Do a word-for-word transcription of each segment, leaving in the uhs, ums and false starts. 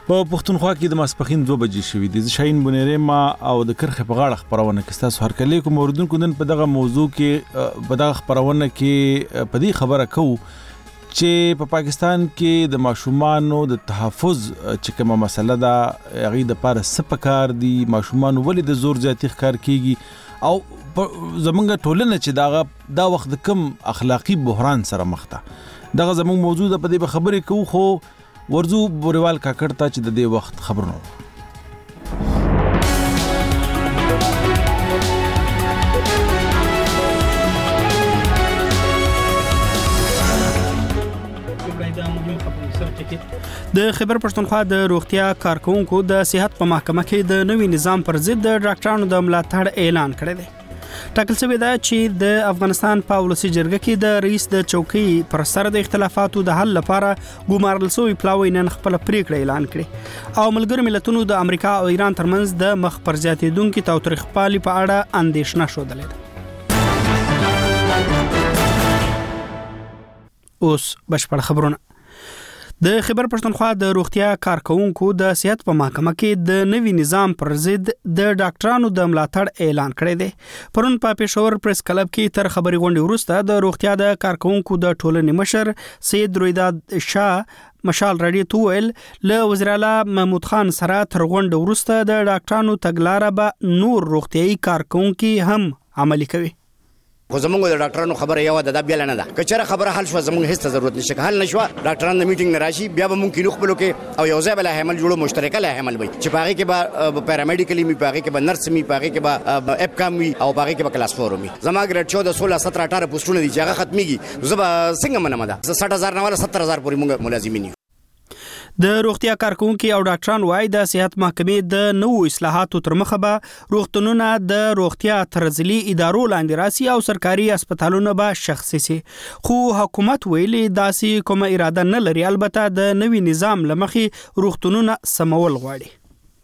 په پښتونخوا کې د ماسپخین دوه بجې شوې دي. زه شاهین بنيري ما او د کرخې په غاړه خبرونه کې تاسو هرکلی کوم اوردونکو نن په دغه موضوع کې په دغه خبرونه کې په دې خبره کوو چې په پاکستان کې د ماشومانو د تحفظ چې کومه مسله ده هغه د پاره سپکار دي، ماشومان ولې د زور زیاتی ښکار کیږي او زمونږ ټولنه چې دا دا وخت کم اخلاقی بحران سره مخ ده. دغه زمونږ موضوع ده، په دې خبرې کوو خو ورزو بوریوال کاکړ ته چې د دې وخت خبرونه د خیبر پښتونخوا د روغتیا کارکونکو د صحت په محکمه کې د نوي نظام پر ضد د ډاکټرانو د ملاتړ اعلان کړی دی. ټاکل شوی دی چې د افغانستان په ولسی جرګه کې د رئیس د چوکۍ پر سر د اختلافاتو د حل لپاره ګمارل شوی پلاوی نن خپل پریکړه اعلان کړي او ملګرو ملتونو د امریکا او ایران ترمنځ د مخ پر زیاتېدونکو تاوتریخوالي په اړه اندېښنه شودلې ده. اوس بشپړ خبرونه. د خیبر پښتونخوا د روغتیا کارکونکو د صحت په محکمه کې د نوي نظام پر ضد د ډاکټرانو د ملاتړ اعلان کړی دی. پرون په پېښور پریس کلب کې تر خبري غونډې وروسته د روغتیا د کارکونکو د ټولنې مشر سید رویداد شاه مشال رادیو ته ویل له وزیر اعلی محمود خان سره تر غونډې وروسته د ډاکټرانو تګلارې به نور روغتيایي کارکونکو هم عملي کوي. خو زمونږ د ډاکټرانو خبره یو ده، دا بیل نه ده. کچره خبره حل شو زمونږ هیڅ ضرورت نشته، حل نشو ډاکټرانو د میټینګ نه راشي بیا به ممکن خپل کې او یو ځای بل عمل جوړو مشترکه له عمل وي چې پاره کې به پیرامیډیکلی می پاره کې به نرس می پاره کې به اپ کام وي او پاره کې به کلاس فور وي. زما ګریډ چودہ سولہ سترہ اٹھارہ پوسټونه دي چې هغه ختميږي. زه به څنګه منم ده سठ هزار نه ولا ستر هزار پورې موږ ملازمین یو. د روغتیا کارکونکو او ډاکټران وايي د صحت محکمې د نوو اصلاحاتو تر مخه به روغتونونه د روغتیا ترځلي ادارو لاندې راسي او سرکاري هسپتالونه به شخصي سي. خو حکومت ویلي داسې کومه اراده نه لري، البته د نوي نظام لمخي روغتونونه سمول غواړي.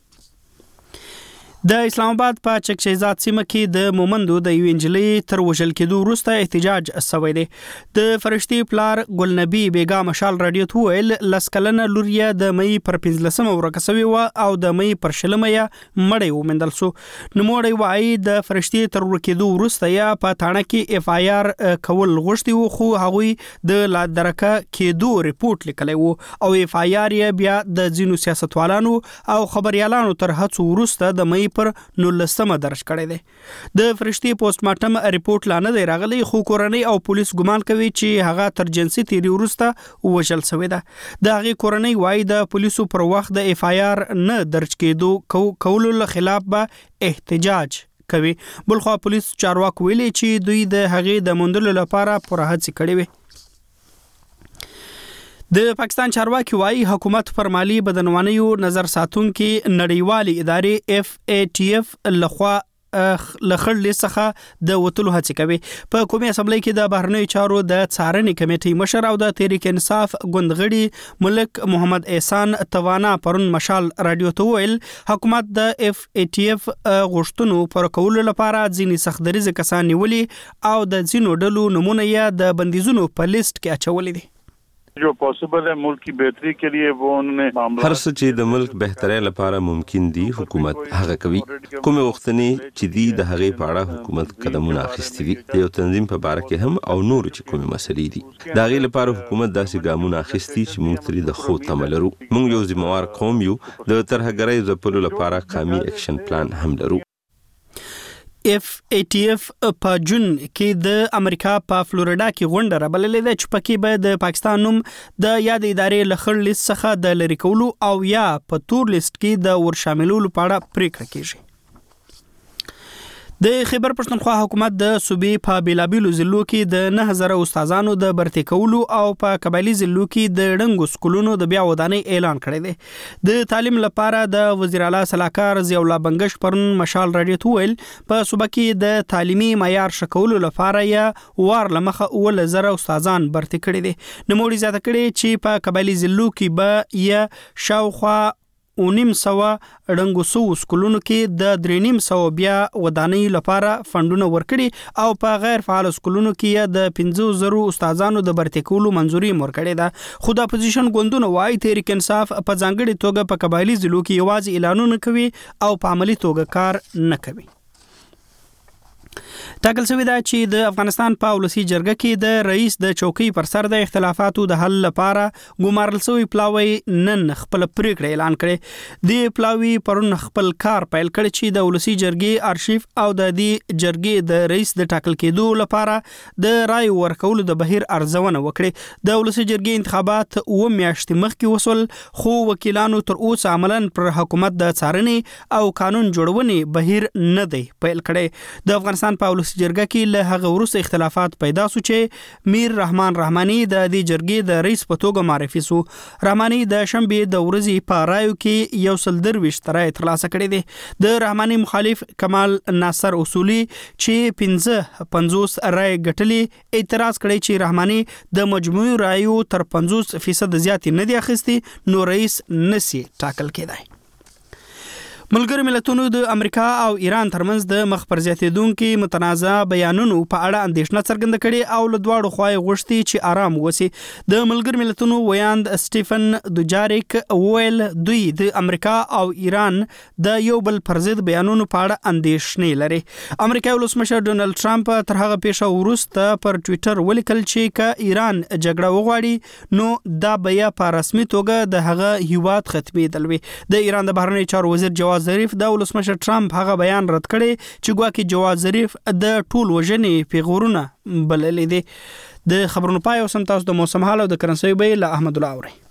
د اسلام آباد په چک شهزاد سیمه کې د مومندو د یو انجلۍ تر وژل کېدو وروسته احتجاج شوی دی. د فرشتي پلار ګل نبی بیګا مشال رادیو ته ویل لسکلنه لوریا د مې پر پنځلسمه ورکه شوی و او د مې پر شلمه یا مړی ومندل سو. نوموړی وایي د فرشتي تر ورکېدو وروسته یا په تاڼه کې اف آی آر کول غوښتي وو، خو هغوی د لا درکه کېدو ریپورت لیکلی وو او اف آی آر یې بیا د ځینو سیاستوالانو او خبريالانو تر هڅو وروسته د مې پر نولسمه درج کړی دی. د فرشتي پوسټ مارټم ریپورت لا نه دی راغلی، خو کورنۍ او پولیس ګمان کوي چې هغه تر جنسي تیری وروسته وژل شوی ده. د هغې کورنۍ وایي د پولیسو پر وخت د اف آی آر نه درج کېدو کولو له خلاف به احتجاج کوي. بلخوا پولیس چارواکو ویلي چې دوی د هغې د موندلو لپاره پوره هڅې کړې وي. د پاکستان چارواکي وايي حکومت پر مالی بدنوانیو نظر ساتونکي نړیوالي ادارې اف ای ټی اف لخوا لخړلې څخه د وټلو هڅه کوي. په قومي اسمبلی کې د بهرنیو چارو د څارنې کمیټې مشر او د تحریک انصاف ګوندغړي ملک محمد احسان توانا پرون مشال رادیو ته ویل حکومت د اف ای ټی اف غوښتنو پر کولو لپاره ځینې سختدریز کسان نیولي او د ځینو ډلو نمونه یې د بندیزونو په لیست کې اچولې دي. جو پاسبل ہے ملک کی بہتری کے لیے وہ انہوں نے هر څه چې د ملک بهترۍ لپاره ممکن دي حکومت هغه کوي. کومه وختنې چې دی د هغې په اړه حکومت قدمونه اخیستي دي. د یو تنظیم په باره کې هم او نور چې کومه مسلې دي د هغې لپاره حکومت داسې ګامونه اخیستي چې موږ ترې د خو تمه لرو. موږ یو ذمہوار قوم یو، د ترهګرۍ ځپلو لپاره قومي اکشن پلان هم لرو. اف ای ټی اف په جون کې د امریکا په فلوریدا کې غونډه رابللې ده چې پکې به د پاکستان نوم د یاد ادارې لخړ لیست څخه د لری کولو او یا په تور لیست کې د ور شاملولو په اړه پریکړه کیږي. د خیبر پښتونخوا حکومت د صوبې په بیلابیلو ضلعو کې د نه هزار استادانو د برتي کولو او په قبایلی ضلعو کې د ډنګو سکولونو د بیا ودانۍ اعلان کړی دی. د تعلیم لپاره د وزیر اعلی سلاکار ضیاء الله بنگش پرون مشال رادیو ته ویل په صوبه کې د تعلیمي معیار شکولو لپاره یا وار لمخه اول زره استادان برتي کړي دي. نوموړي زیاته کړي چې په قبایلی ضلعو کې به یا شاوخوا اونیم سوه ړنګو سو سکولونو کې د درېنیم سوه بیا ودانۍ لپاره فندونه ورکړي او په غیر فعال سکولونو کې د پنځه زره استادانو د برتي کولو منځوري ورکړې ده. خو د اپوزیشن ګوندونو وايي تحریک انصاف په ځانګړي توګه په قبایلی ضلعو کې یوازې اعلانونه کوي او په عملی توګه کار نه کوي. ټاکل شوی دا چې د افغانستان په ولسی جرګه کې د رئیس د چوکۍ پر سر د اختلافاتو د حل لپاره ګمارل شوی پلاوی نن خپل پریکړه اعلان کړي. د پلاوی پرون خپل کار پیل کړ چې د ولسی جرګې ارشیف او د دې جرګې د رئیس د ټاکل کېدو لپاره د رای ورکولو د بهیر ارزونه وکړي. د ولسی جرګې انتخابات و میاشتې مخکې وسول خو وکیلانو تر اوسه عملاً پر حکومت د څارنې او قانون جوړونې بهیر نه دی پیل کړي. د افغانستان په ولسی جرګه کې له هغه وروسته اختلافات پیدا سو چې میر رحمان رحماني د دې جرګې د رئیس په توګه معرفي سو. رحماني د شنبې د ورځې په رایو کې یو سل درویشت رای ترلاسه کړي دي. د رحماني مخالف کمال ناصر اصولي چې پنځه پنځوس رای ګټلي اعتراض کړي چې رحماني د مجموعي رایو تر پنځوس فیصد زیات نه دی اخیستي نو رئیس نسی ټاکل کېدای. ملګری ملتونو د امریکا او ایران ترمنځ د مخ پر زیاتېدونکو متنازع بیانونو په اړه اندېښنه څرګنده کړې او له دواړو خواوې غوښتي چې آرام وسی. د ملګری ملتونو ویاند سټیفن دوجاریک ویل دوی د امریکا او ایران د یو بل پر ضد بیانونو په اړه اندېښنې لري. امریکایي ولسمشر ډونالد ټرمپ تر هغه پیښه وروسته پر ټوئیټر ولیکل چې که ایران جګړه وغواړي نو دا بیا په رسمي توګه د هغه هیواد ختمېدل وي. د ایران د بهرنی چارو وزیر جواد ظریف د ولسمشر ټرمپ هغه بیان رد کړي چې ګواکې جواد ظریف د ټول وژنې پیغورونه بللې دي. د خبرونو پای او سم تاسو د موسم حال او د کرنسي بیه له احمد الله اوري.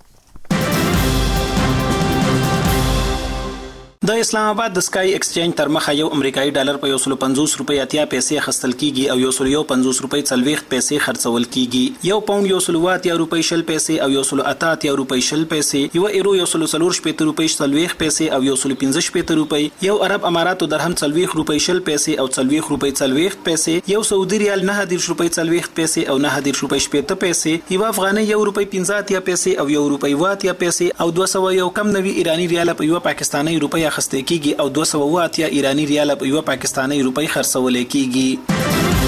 د اسلام آباد د سکای ایکسچینج تر مخه یو امریکایي ډالر په یو سل پنځوس روپۍ اتیا پیسې خستل کیږي او یو سل یو پنځوس روپۍ څلوېښت پیسې خرڅول کیږي. یو پاوند یو سل اتیا روپۍ شل پیسې او یو سل اتیا روپۍ شل پیسې، یو ایرو یو سل څلور شپېته روپۍ څلوېښت پیسې او یو سل پنځه شپېته روپۍ، یو عرب اماراتو درهم څلوېښت روپۍ شل پیسې او څلوېښت روپۍ څلوېښت پیسې، یو سعودي ریال نه دېرش روپۍ څلوېښت پیسې او نه دېرش روپۍ شپېته پیسې، یو افغاني یو روپۍ پنځه اتیا پیسې او یو روپۍ اوه اتیا پیسې او دوه سوه یو کم نوي ایراني ریال په یو پاکستاني روپۍ اخیستل کیږي او دوه سوه اوه اتیا ایرانی ریال په یو پاکستاني روپۍ خرڅول کیږي.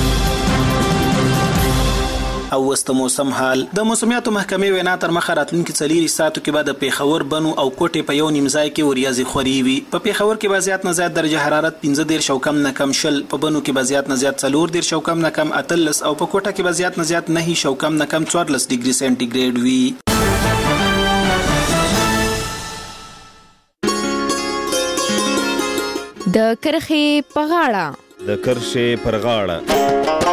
او وست موسم حال د موسمیاتو محکمې وینا تر مخه راتلونکي څلور ساعتو کې بعد پیښور بنو او کوټې په یو نیم ځای کې وریاضي خوري وي. په پیښور کې به زیات نه زیات درجه حرارت پنځه دېرش او کم نه کم شل، په بنو کې به زیات نه زیات څلور دېرش او کم نه کم اتلس او په کوټه کې به زیات نه زیات نهه او کم نه کم څوارلس ډیګري سانتي وي. د کرخې په غاړه د کرښې پر غاړه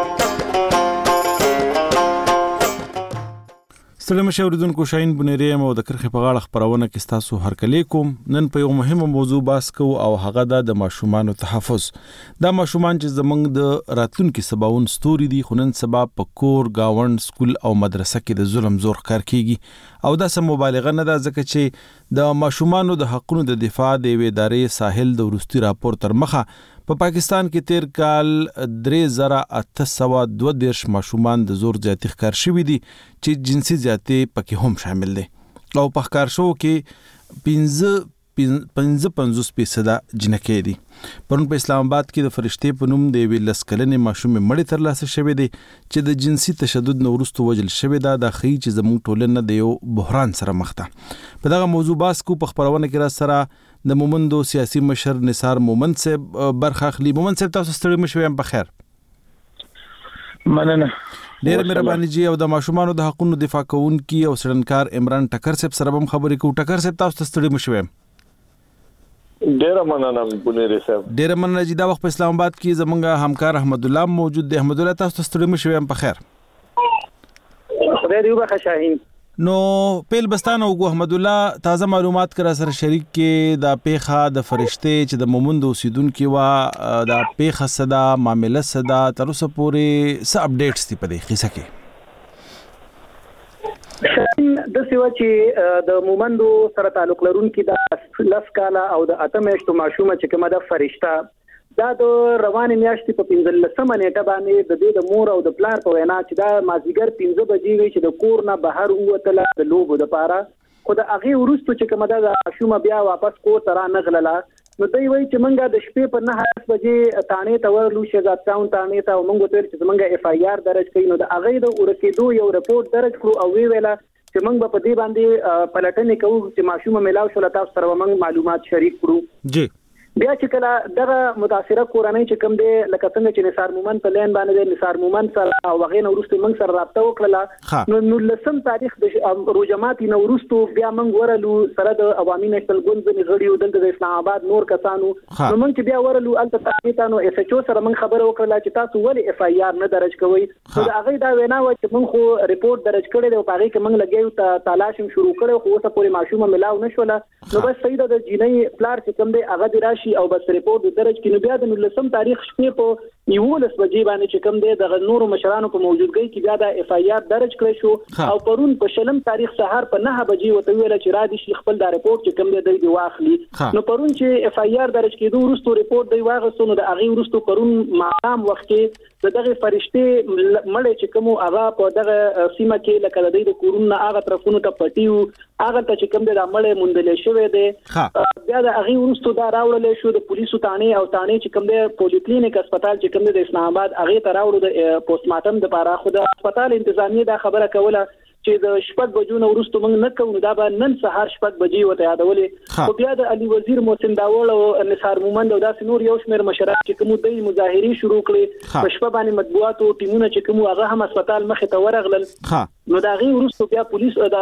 ستړي مشه اوریدونکو شاهین بنيري او د کرخې په غاړه خبرونه کې تاسو هرکلی کوم. نن په یو مهمه موضوع باس کوو او هغه د ماشومان تحفظ. دا ماشومان چې زمنګ د راتلونکو سباون ستوري دي خو نن سبا په کور گاوند سکول او مدرسه کې د ظلم زور کار کیږي او دا سم مبالغه نه ده ځکه چې د ماشومان د حقونو د دفاع د ادارې ساحل د ورستي راپور تر مخه په پا پاکستان کې تیر کال درې زره اته سوه دوه دېرش ماشومان د زور زیاتی ښکار شوي دي چې جنسي زیاتی پکې هم شامل دي او په ښکار شو کې پنځه پنځه پنځوس فیصده جنکې دي. پرون په اسلام آباد کې د فرشتې په نوم د یوې لس کلنې ماشومې مړې ترلاسه شوې دي چې د جنسي تشدد نه وروسته وژل شوې ده. دا ښیي چې زموږ ټولنه د یو بحران سره مخ ده. په دغه موضوع باس کو په خبرونه کې را سره د مومندو سیاسي مشر نثار مومند صاحب برخه اخلي. مومند صاحب تاسو ستړي مشوي هم په خیر. مننه. ډېر مهرباني جی. او د ماشومانو د حقوقو دفاع کوونکي او سړنکار عمران ټکر صاحب سره هم خبرې کوو. ټکر صاحب تاسو ستړي مشوي. ډېر مننه بنيري صاحب. ډېر مننه جی. دا وخت په اسلام آباد کې زمونږ همکار احمد الله موجود دی. احمد الله تاسو ستړي مشوي هم په خیر. خدای دې وبخښه شاهین. نو پیل بستانه وګو احمد الله تازه معلومات کرا سره شریک کې د پیخه د فرشته چې د مومند اوسیدونکو وا د پیخه صدا معاملې صدا تر اوسه پورې څه اپډیټس دي په دې قصه کې؟ د سیوا چې د مومندو سره تعلق لرونکي د لس کاله او د اته میاشتو ماشومه چې کومه د فرشته دا د روانې میاشتې په پنځلسمه نیټه باندې د دې د مور او د پلار په وینا چې دا مازدیګر پنځه بجې وي چې د کور نه بهر ووتله د لوبو دپاره خو د هغه ورستو چې کومه د ماشوم بیا واپس کو ترا نغللا نو دوی وایي چې منګه د شپې په نه بجې تانې ته ورلو شهزاد ټاون تانې ته موږ ته چې منګه اف آی آر درج کړي نو د هغه د ورکېدو یو رپورت درج کړو او وی ویلا چې موږ په دې باندې پلټنې کوو چې ماشوم ملاو شو لته سره موږ معلومات شریک کړو جی بیا چې کله دغه متاثره کورنۍ چې کوم دی لکه څنګه چې نثار مومن په لین باندې نثار مومن سره او هغه نو ورستو موږ سره رابطه وکړه نو نو لسم تاریخ د روجماتي نو ورستو بیا موږ ورلو سره د عوامي نشل ګوند د غړیو دلته د اسلام آباد نور کسانو نو موږ چې بیا ورلو الته تاسو نو اس ایچ او سره موږ خبره وکړه چې تاسو ولې اف آی آر نه درج کوئ نو هغه دا وینا و چې موږ خو ریپورت درج کړی دی او هغه کې موږ لګیو ته تلاش شروع کړو خو اوسه پورې ماشومه ملاو نشوله نو بس سید د جینۍ پلار چې کوم دی هغه دی راشي او بس ریپورت درج کینو بیا د لسم تاریخ شپې په یولس بجې باندې چې کوم دی د نورو مشرانو په موجودګۍ کې بیا د اف آی آر درج کړی شو او پرون په شلم تاریخ سهار په نه بجې وته ویل چې را دي شي خپل د ریپورت چې کوم دی دی واخلي نو پرون چې اف آی آر درج کېدو وروسته ریپورت دی واغستو نو د هغه وروسته پرون ماقام وخت کې دغه فرشته مړ چې کوم هغه په دغه سیمه کې لکه د دې کورونه هغه طرفونو ته پټیو هغه ته چې کوم د مړ مونډلې شوې ده بیا د هغه وروسته دا راوړل شو د پولیسو تانه او تانه چې کوم د پولیکلینیک هسپتال چې کوم د اسلام آباد هغه ته راوړل د پوسټ مارټم د لپاره خو د هسپتال انتظامیه دا خبره کوله چې د شپږ بجو نو وروسته موږ نه کوو دا به نن سهار شپږ بجې وته یادولې خو بیا د علي وزیر محسن داوړ او نثار مومند او داسې نور یو شمېر مشران چې کوم د مظاهري شروع کړي په شپه باندې مطبوعات او ټیمونه چې کوم هغه هم هسپتال مخې ته ورغلل نو دا غي وروسته بیا پولیس د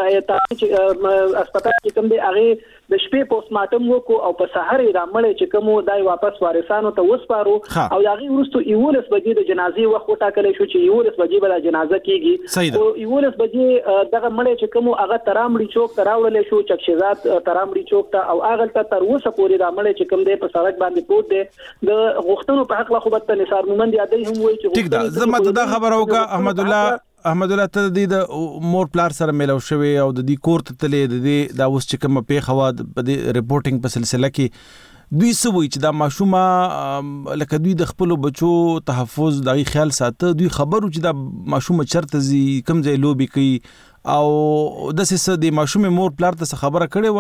چې هسپتال کې کوم دی هغه د شپې پوسټ مارټم وکړو او په سحر یې رامړې چې کوم دای واپس وارثانو ته وسپارو او دا غي وروسته یولس بجې د جنازې وخت وټاکل شو چې یولس بجې به د جنازه کیږي او یولس بجې دغه مړی چې کوم هغه ترامړي چوک ته راوړل شو چکشزاد ترامړي چوک ته او هغه ته تر اوسه پورې دا مړی چې کوم دی په سړک باندې پروت دی د غوښتنو په حق لا خو به نثار مومند یادې هم وایي چې ټیک ده زما ته دا خبره وکړه احمد الله احمد الله ته د مور پلار سره ملو شوی او د دې کور ته تلې د دې دا اوس چې کوم په خوا د ریپورتینګ په سلسله کې دوی سوي چې دا ماشومه لکه دوی د خپل بچو تحفظ دغه خیال ساته دوی خبرو چې دا ماشومه چرته زی کم ځای لوبي کوي او د سې د ماشومه مور پلار ته خبره کړي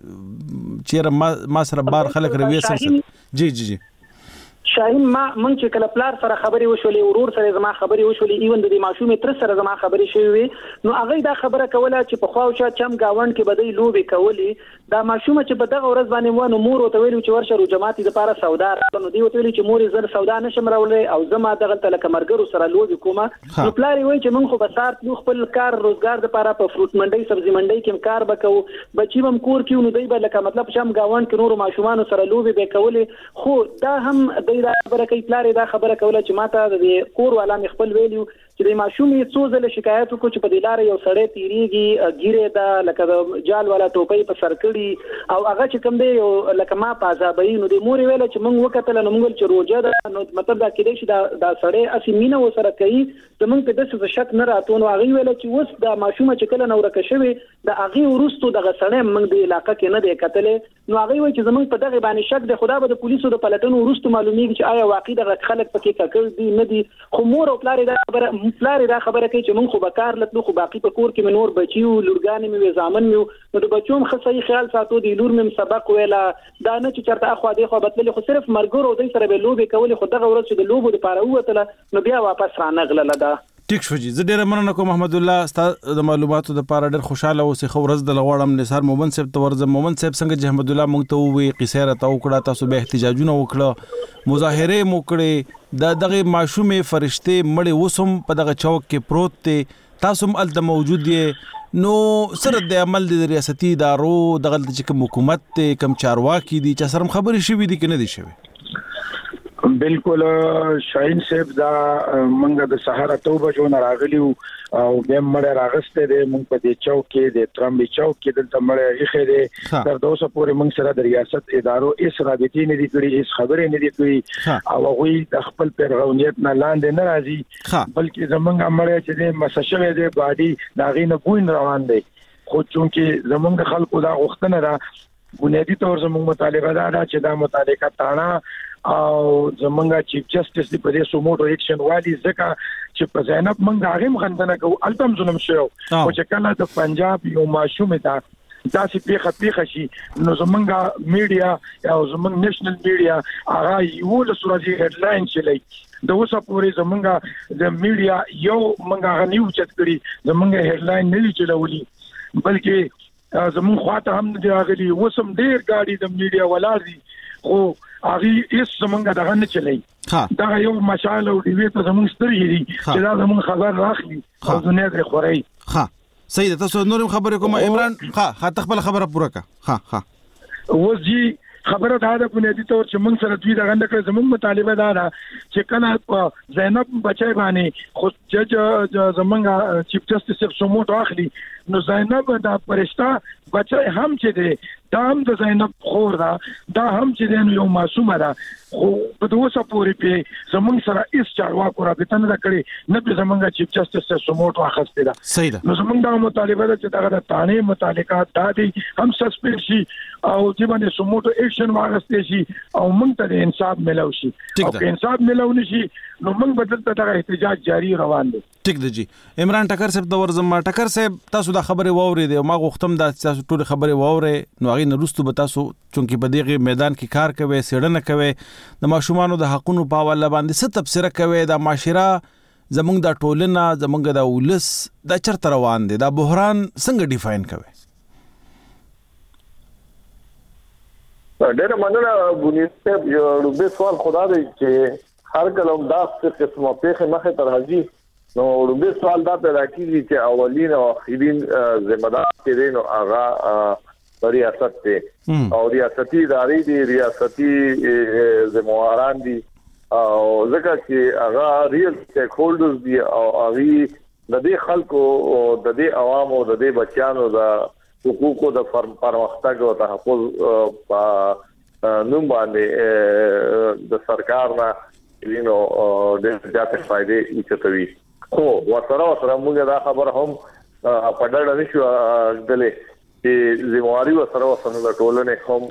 و چې ما سره بار خلک روي سره جی جی جی شاهین ما مونږ چې کله پلار سره خبرې وشولې ورور سره زما خبرې وشولې ایون د دې ماشومې تر سره زما خبرې شوې نو هغه دا خبره کوله چې په خواوشا چم گاوند کې بدای لوبي کولې دا ماشومه چې په دغه ورځ باندې ونه مور او تویل چې ورشه رو جماعتي د لپاره سودا نو دی وتویل چې مور زر سودا نشم راولې او زما دغه تل کمرګرو سره لوبي کومه نو پلار وی چې مونږ خو بسارت نو خپل کار روزګار د لپاره په فروټ منډي سبزي منډي کې کار وکاو بچي هم کور کې نو دی به لکه مطلب شم گاوند کې نور ماشومان سره لوبي به کولې خو دا هم دا خبره کوي پلار دا خبره کوله چې ماته د کور والا خپل ویلیو چې د ماشومې څو ځله شکایت وکړو چې په دې لارې یو سړی تیریږي ګیره دا لکه د جال والا ټوپۍ په سر کړي او هغه چې کوم دی یو لکه ما په عذابوي نو د مور ویله چې موږ وکتل نو موږ چې روجه ده نو مطلب دا کېدای شي دا دا سړی اسی مینه وسره کوي زمونږ په داسې شک نه راته نو هغه ویله چې اوس دا ماشومه چې کله نو ورکه شوی د هغه ورستو دغه سړی موږ د علاقې کې نه دی کتلې نو هغه وایي چې زمونږ په دغه باندې شک دی خدا به د پولیسو د پلټنو ورستو معلومیږي چې آیا واقعي دغه خلک پکې ککړ دي نه دي خو مور او پلار دا خبره پلار دا خبره کوي چې مونږ خو بکار لته خو باقي په کور کې منور بچیو لورګانې مې زامن مې نو د بچوم خصي خیال ساتو دی لور مې سبق ویلا دا نه چې چرته اخو دی خو بتل خو صرف مرګور او دی سره به لوبي کول خو دغه ورځ چې د لوبو لپاره وته نو بیا واپس رانغله دا ټیک شو جی زه ډیره مننه کوم محمد الله ستاسو د معلوماتو د لپاره ډیر خوشاله اوسې خو ورځ د لغړم نثار مومن صاحب ته ورځم مومن صاحب څنګه چې محمد الله مونږ ته وی قصه را تا وکړه تاسو به احتجاجونه وکړه مظاهره مو کړې د دغه معشومه فرشته مړې وسم په دغه چوک کې پروت ته تاسو هم الته موجود یې نو سره د عمل د ریاستي ادارو دغه چې کوم حکومت ته کم چارواکي دي چې سره خبرې شوې دي کنه دي شوې بالکل شاهین صاحب دا منګه د سهار اتو بجو نه راغلیو او به مړ راغسته د مونږ په دې چوک کې د ترامبي چوک کې دلته مړ یې خېده تر دوسه پورې مونږ سره د ریاست ادارو اس رابطې نه دي کړې اس خبرې نه دي کړې او هغه د خپل پیغونیت نه لاندې نه راځي بلکې زمونږ مړ چې د مسشوي د باډي داغې نه ګوین روان دي خو چونکې زمونږ خلکو دا غوښتنه را بنیادی طور زمونږ مطالبه دا ده چې دا مطالبه تاڼه او زمونږ چیف جسټس دی په دې سوموټو ایکشن والی ځکه چې په زینب موږ هغه مخندنه کوو التم ظلم شو او چې کله د پنجاب یو ماشوم ته دا چې پیخه پیخه شي نو زمونږه میډیا او زمونږ نېشنل میډیا هغه یو له سورجي هډلاین چلی د اوسه پورې زمونږه د میډیا یو مونږه غنیو چت کړی زمونږه هډلاین نه چلولي بلکې زمون خواته هم دی راغلي وسم ډیر گاډي د میډیا ولاړ دي خو هغه هیڅ زمونږه دغه نه چلی دا یو مشال او دی ته زمون ستري دي چې دا زمون خبر راخلي او دنیا د خوري ها سید تاسو نورم خبرې کوم عمران ها ها تخبل خبره پوره کا ها ها وځي خبره دا ده بنیادی طور چې موږ سره دوی دغه نکړه زموږ مطالبه دا ده چې کله زینب بچای باندې خو جج زمونږ چیف جسټس صاحب سموټ اخلي نو زینب دا پرشتہ بچای هم چې دی دا هم د زینب خور ده دا هم چې دی یو معصومه ده خو په دوسه پورې په زمونږ سره هیڅ چارواکو رابطه نه کړې نه به زمونږ چیف جسټس صاحب سموټ واخسته ده صحیح ده نو زمونږ دا مطالبه ده چې دغه تانه متعلقات دا دي هم سسپند شي او چې باندې سموټ اکشن واغسته شي او موږ ته انصاف ملو شي او که انصاف ملو نشي نو موږ بدل ته دغه احتجاج جاری روان دي ټیک دی جی عمران ټکر صاحب د ورزم ټکر صاحب تاسو دا خبره ووري دی ما غوښتم دا تاسو ټول خبره ووري نو هغه نرستو به تاسو چونکی په دغه میدان کې کار کوي سیړنه کوي د ماشومان د حقونو په حواله باندې څه تفسیر کوي د معاشره زمونږ د ټولنه زمونږ د ولس د چرته روان دي دا بحران څنګه ډیفاین کوي ډېر مننه بنیاد صاحب یو لوبه سوال خدا دې چې هر کلم دا څه قسمه پیښه مخه تر راځي نو لوبه سوال دا پیدا کیږي چې اولین او اخرین ذمہ دار چې دین او هغه ریاست ته او ریاستي ادارې دي ریاستي ذمہواران دي او ځکه چې هغه ریل سټیک هولډرز دي او هغه د دې خلکو او د دې عوامو د دې بچیانو د حقوقو د پرمختګ او تحفظ په نوم باندې د سرکار نه وینو د ځاتې فائدې ایستوي خو وسره وسره موږ دا خبر هم په ډډه نشو غلې چې زمواري وسره وسره د ټولنې هم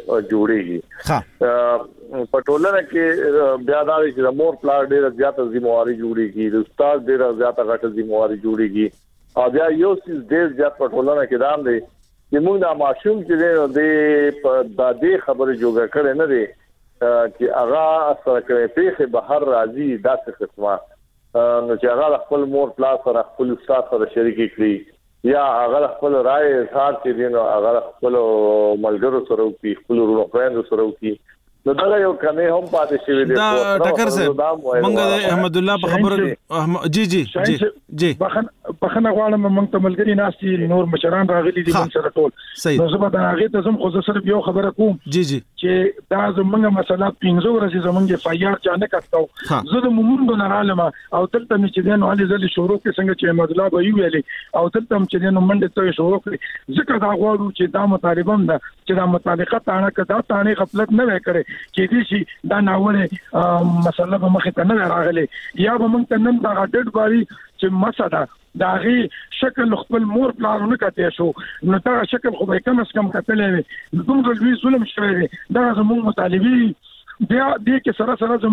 جوړيږي په ټولنه کې بیا دا چې د مور پلار ډېر زیاته زمواري جوړيږي د استاد ډېر زیاته غټه زمواري جوړيږي او بیا یو څه ډېر زیات په ټولنه کې دام دی چې موږ د ماشوم چې د د دې خبره جوړه کړې نه دي چې هغه سره کوي په بهر راځي داسې قسمه نو چې هغه خپل مور پلا سره خپل استاد سره شریک کړي یا هغه خپل رائے اظهار کړي نو هغه خپل ملګرو سره او خپل ورونو سره وکړي نو دا یو کمه هم پاتې شوی دی دا ټکر صاحب منګه احمد الله په خبره جی جی جی جی بخنه بخنه غواړم موږ ته ملګری ناشتي نور مشران راغلي دي موږ سره ټول نو زه به دا هغه ته زم خو سره یو خبره کوم جی جی چې دا زمونږه مسله پینځو ورځې زمونږه فایار چانه کاستو زه د مومند نه رالم او دلته مې چې دین علي زلي شروع کې څنګه چې احمد الله به ویلي او دلته مې چې دین منډه ته شروع کړی ځکه دا غواړو چې دا مطالبه ده چې دا مطالقه تانه کدا تانه غفلت نه وکړي چې دې شي دا ناوړه مسله به مخ ته نه راغلي یا به موږ ته نن دا ډډ باري چې مسله دا غي شکل خپل مور پلانونه کته شو نو دا شکل خو به کم اس کم کتلې دومره لوی ظلم شوی دا زموږ مطالبي بیا دې کې سره سره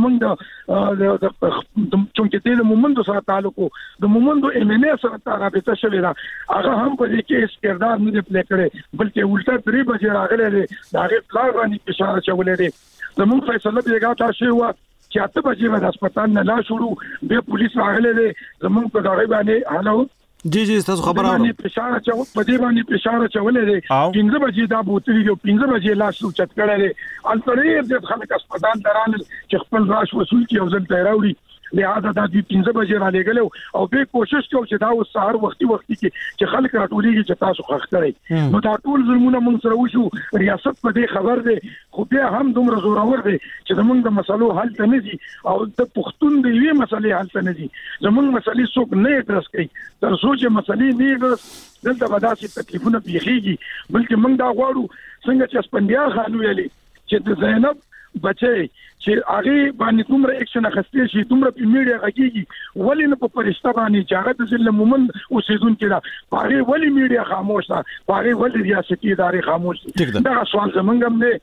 زمونږ د چونکې دې د مومندو سره تعلق د مومندو ام ان ا سره رابطه شوی دا هغه هم په دې کې اس کردار نه پلی کړي بلکې الټا درې بجې راغلي دا هغه پلان باندې اشاره چولې دي زمونږ فیصله دیګه تاسو و چې اته بجې به د هسپتال نه لا شروع به پولیس راغلي دي زمونږ په دغه باندې هالو جی جی تاسو خبره باندې پښاره چو په دې باندې پښاره چولې دي پنځه بجې دا بوتري یو پنځه بجې لا شروع چت کړل دي الټریر د خلک هسپتال درانل چې خپل راش وصول کی او ځل تیراوړي لہذا دا دې پنځه بجې را لګلو او به کوشش کوم چې دا و سهار وختي وختي کې چې خلک راټولېږي چې تاسو خخ کړئ نو دا ټول ظلمونه موږ سره وشو ریاست په دې خبر دی خو بیا هم دومره زورور دی چې زمونږ د مسلو حل ته نه دي او د پښتون د یوې مسلې حل ته نه دي زمونږ مسلې څوک نه ادرس کوي تر څو چې مسلې نه ادرس دلته به داسې تکلیفونه پیښیږي بلکې موږ دا غواړو څنګه چې اسپندیار خان ویلي چې د زینب بچي چې هغه باندې کومره اکشن اخستې شي کومره په میډیا غږیږي ولی نه په پرشتہ باندې چې هغه د ظلم مومن اوسیدونکو دا هغه ولی میډیا خاموش ده هغه ولی ریاستي ادارې خاموش دي دا سوال زمونږ هم نه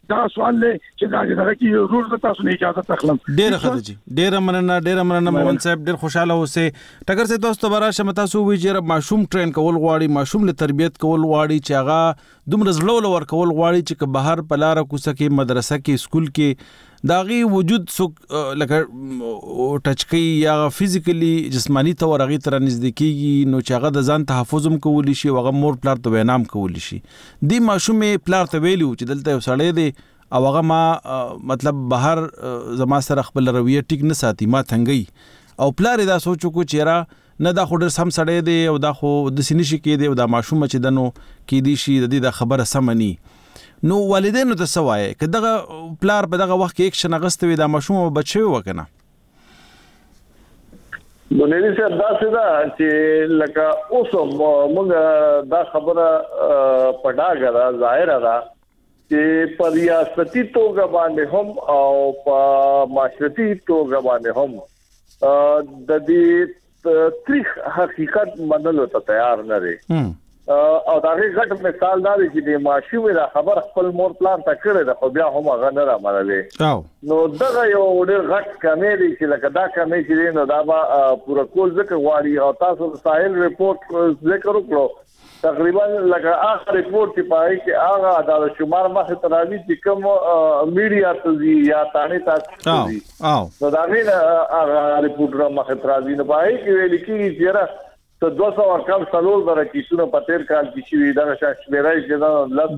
دا سوال له چې دا دغه کې روز تاسو نه اجازه تخلم ډېر ښه دي ډېر مننه ډېر مننه مومن صاحب ډېر خوشاله اوسئ ټکر سي تاسو ته راشه متاسو وی چې ماشوم ټرین کول غواړي ماشوم له تربيت کول غواړي چې هغه دومره زړه ور کول غواړي چې بهر په لار کوڅه کې مدرسه کې سکول کې داغي وجود سو لکه ټچ کوي یا فزیکلی جسمانی تور هغه تر نزدیکیږي نو چې هغه د ځان تحفظ هم کولی شي هغه مور پلار ته وینام کولی شي دی ماشوم پلار ته ویلو چې دلته یو سړی دی او هغه ما مطلب بهر زما سره خپل رویه ټیک نه ساتي ما څنګه او پلار دا سوچو کو چیرې نه دا خو ډېر سم سړی دی او دا خو د سینې شي کې دی او دا ماشوم چې دنو کې دی شي د دې خبره سمني نو والدینو ته سوای که دغه پلار په دغه وخت کې اکشن غستوي دا ماشوم بچي وکنه بنيري صاحب دا څه دا چې لکه اوس موږ دا خبره پډا غره ظاهر را چې په ریاستي توګه باندې هم او په معاشرتي توګه باندې هم د دې تاریخ حقیقت منلو ته تیار نه دي او دا غټ مثال دا دی چې د ماشومې دا خبر خپل مور پلان ته کړی دا خو بیا هم هغه نه رامنلې نو دغه یو ډېر غټ کمی دی چې لکه دا کمی چې نو دا به پوره کول ځکه غواړي او تاسو ساحل ریپورت ذکر وکړو تقریبا لکه هغه ریپورت چې پای کې هغه عدالت شمار مخه تراوی چې کوم میډیا ته زی یا تانه تاسو زی نو دا غیر هغه ریپورت را مخه تراوی نه پای کې ویل کېږي چې تو دو سو کم سلول برا کیسونو په تیر کال کې شوی دا شمیرای چې دا لږ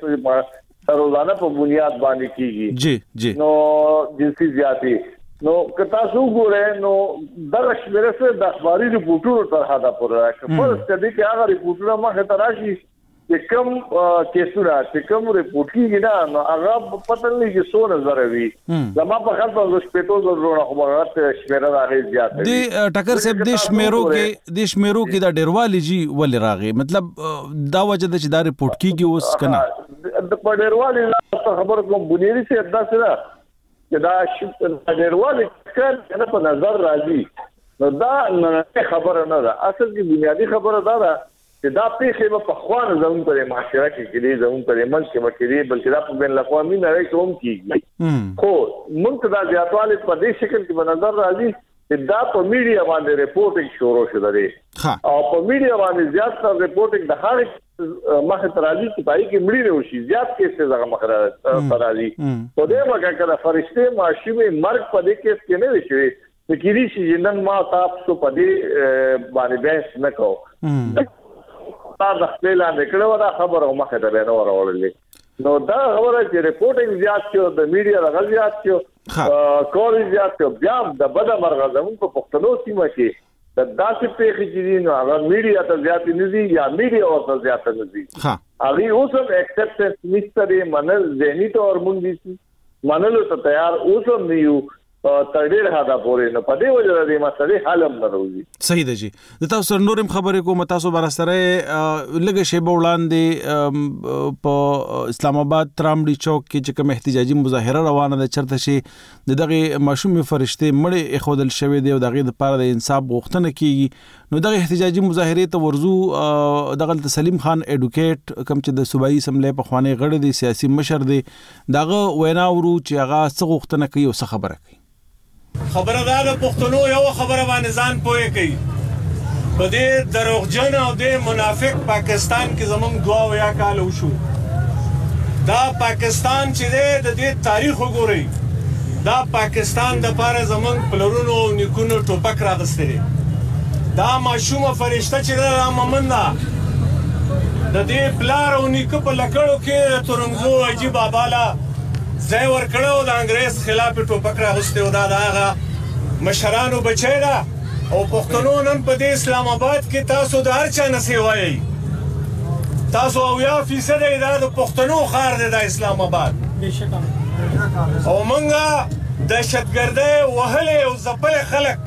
کیسه روزانه په بنیاد باندې کیږي جی جی نو جنسي زیاتی نو کتا سو ګوره نو دا شمیره سره د اخباري ریپورتونو تر حدا پر راځي په ستدي کې هغه ریپورتونه مخه تراشي چې کوم کیسونه چې کوم ریپورت کیږي دا نو هغه پته نه کې څو نظر وي زما په خاطر د شپېتو زرو خبرات شمیره راغی زیات دي ټکر صاحب د شمیرو کې د شمیرو کې دا ډیروالی جی ول راغی مطلب دا وجه د چې دا ریپورت کیږي اوس کنه د په ډیروالی خبر کوم بنيري سي ادا سره چې دا ډیروالی څنګه په نظر راځي نو دا نه خبره نه ده اصل کې بنیادی خبره دا ده چې دا پیښه په خوانه زمون پر معاشره کې کې زمون پر منځ کې مکرې بلکې دا په بین الاقوامي نړۍ کې هم کیږي خو موږ دا زیاتواله په دې شکل کې په نظر راځي چې دا په میډیا باندې ریپورټینګ شروع شوه دی او په میډیا باندې زیات تر ریپورټینګ د هغه مخه ترازی چې پای کې مړي وشي زیات کیسه زغه مخه ترازی په دې وګه کړه فرشته ماشومه مرګ په دې کیس کې نه وشي چې کیږي چې نن ما تاسو په دې باندې بحث نه کوو دا خپل نه کړو دا خبره مخه ده نه ورولې نو دا خبره چې ریپورټینګ زیات شو د میډیا د زیات شو کول زیات شو بیا د بده مرغه زمون په پښتنو سیمه کې د داسې پیښې چې نو هغه میډیا ته زیات نه دي یا میډیا ورته زیات نه دي هغه اوس هم اکسپټنس نشته منل ذهني تور مونږ دي منلو ته تیار اوس هم نیو تر ډیر حدا پورې نه پدې وجه د مسلې حل هم نه راوځي صحیح ده جی د تاسو نورم خبرې کوم تاسو بر سره لګه شی وړاندې په اسلام آباد ترامډي چوک کې چې کوم احتجاجي مظاهره روانه ده چرته شي دغه ماشوم فرشته مړ اخودل شوی دی او دغه لپاره د انصاف غوښتنه کیږي نو دغه احتجاجي مظاهره ته ورزو دغه سلیم خان اډوکیټ کوم چې د صوبایي سملې په خوانې غړ دی سیاسي مشر دی دغه وینا ورو چې هغه څه غوښتنه کوي او څه خبره کوي خبره دا د پښتنو یو خبره باندې ځان پوهه کوي په دې دروغجن او د منافق پاکستان کې زمونږ دعا ویا کال وشو دا پاکستان چې د دې تاریخ وګوري دا پاکستان د پاره زمونږ پلرونو نیکونو ټوپک راغستري دا ماشومه فرشته چې دا ممنه د دې پلار او نیکو په لکړو کې ترنګزو عجیب اباله ځای ورکړو د انګريز خلاف ټوپک راغسته و دا دغه مشرانو بچی دا او پښتنو نن په دې اسلام آباد کې تاسو د هر چا نسی وایي تاسو او یا فیصد دا د پښتنو خار دی د اسلام آباد او مونږه دهشتګردۍ وهلې او ځپلې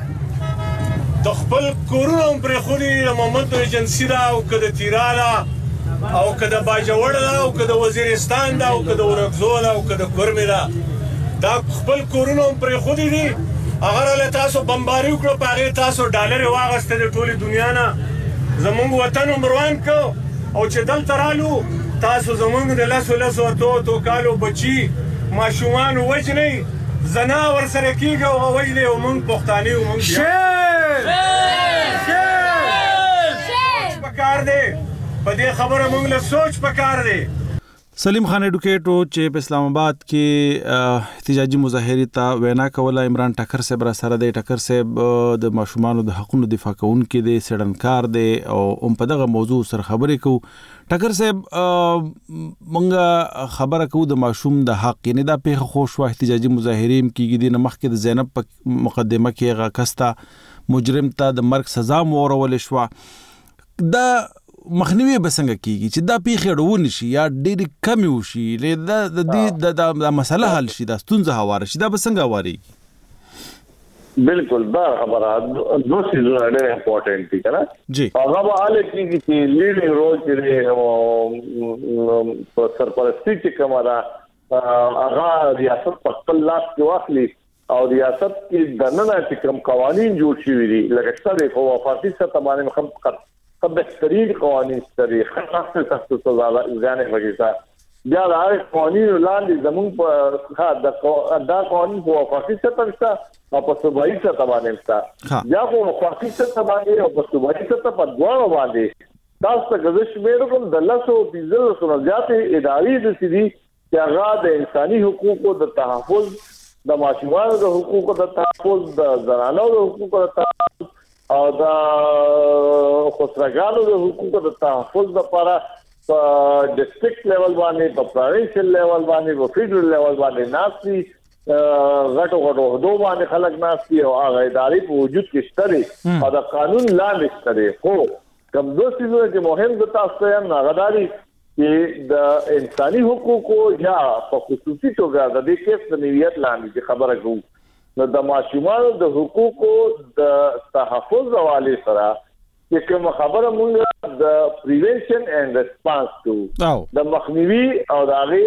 خلک د خپل کورونو پر خوري محمد ایجنسی دا او کده تیراله او کده باجوړ دا او کده وزیرستان دا او کده ورغزول او کده کورمه دا دا خپل کورونو پر خودي دي هغه له تاسو بمباری وکړو پاره تاسو ډالر واغسته د ټولي دنیا نه زمونږ وطن مروان کو او چې دل ترالو تاسو زمونږ د لاسو لاسو اتو اتو کالو بچي ماشومان وجنئ زنا ورسره کېږي او هغوی دی او موږ پښتانه یو موږ سوچ پکار دی په دې خبره موږ له سوچ پکار دی. سلیم خان ایډوکیټو چې په اسلام آباد کې احتجاجي مظاهرې ته وینا کوله، عمران ټکر صاحب را سره دی. ټکر صاحب د ماشومانو د حقونو دفاع کوونکی دی، څېړنکار دی او هم په دغه موضوع سره خبرې کوو. ټکر صاحب مونږ خبره کوو د ماشوم د حق، یعنې دا پیښه خو شوه احتجاجي مظاهرې هم کېږي، دې نه مخکې د زینب په مقدمه کې هغه کس ته مجرم ته د مرګ سزا م ورولې شوه. دا مخنیوي به څنګه کېږي چې دا پیښې اړونې شي یا ډېرې کمې وشي، د دې دا مسله حل شي، دا ستونزه هواره شي، دا به څنګه هوارېږي؟ بالکل دا خبره دو سیزونه ډېر امپورټنټ دي کنه جی. هغه به حاله کېږي چې لیډینګ رول چې په سرپرستي کې کومه ده هغه ریاست په خپل لاس کې واخلي او ریاست کې دننه چې کوم قوانین جوړ شوي دي لکه څه په وفاقي سطح باندې هم بهترین قوانین ستري خاصه سخت سزا ځانه وګړي بیا دا قوانین لاندې زمون په دا قوانین په وفاقي سطح شته او په صوبایي سطح باندې شته. بیا په وفاقي سطح باندې او په صوبایي سطح په دواړو باندې تاسو ته غوښتل شمیرو کوم د لاسو بيزل سره ځاتې اداري د سړي چې هغه د انساني حقوقو د تحفظ، د ماشومانو د حقوقو د تحفظ، د زنانو د حقوقو د تحفظ او د خسرګانو د حقوقو د تحفظ لپاره په ډیسټریکټ لیول باندې، په پروینشل لیول باندې، په فیډرل لیول باندې ناسي غټو غټو دوه باندې خلک ناسي او هغه اداري په وجود کې شته او د قانون لاندې شته. خو کوم دوه څه چې مهم د تاسو ته ناغداري چې د انساني حقوقو یا په خصوصي توګه د دې کیس د نیت لاندې خبره کوو نو د ماشومانو د حقوقو د تحفظ حواله سره چې کوم خبره مونږ د پریونشن اینڈ ریسپانس کوو د مخنیوي او د هغه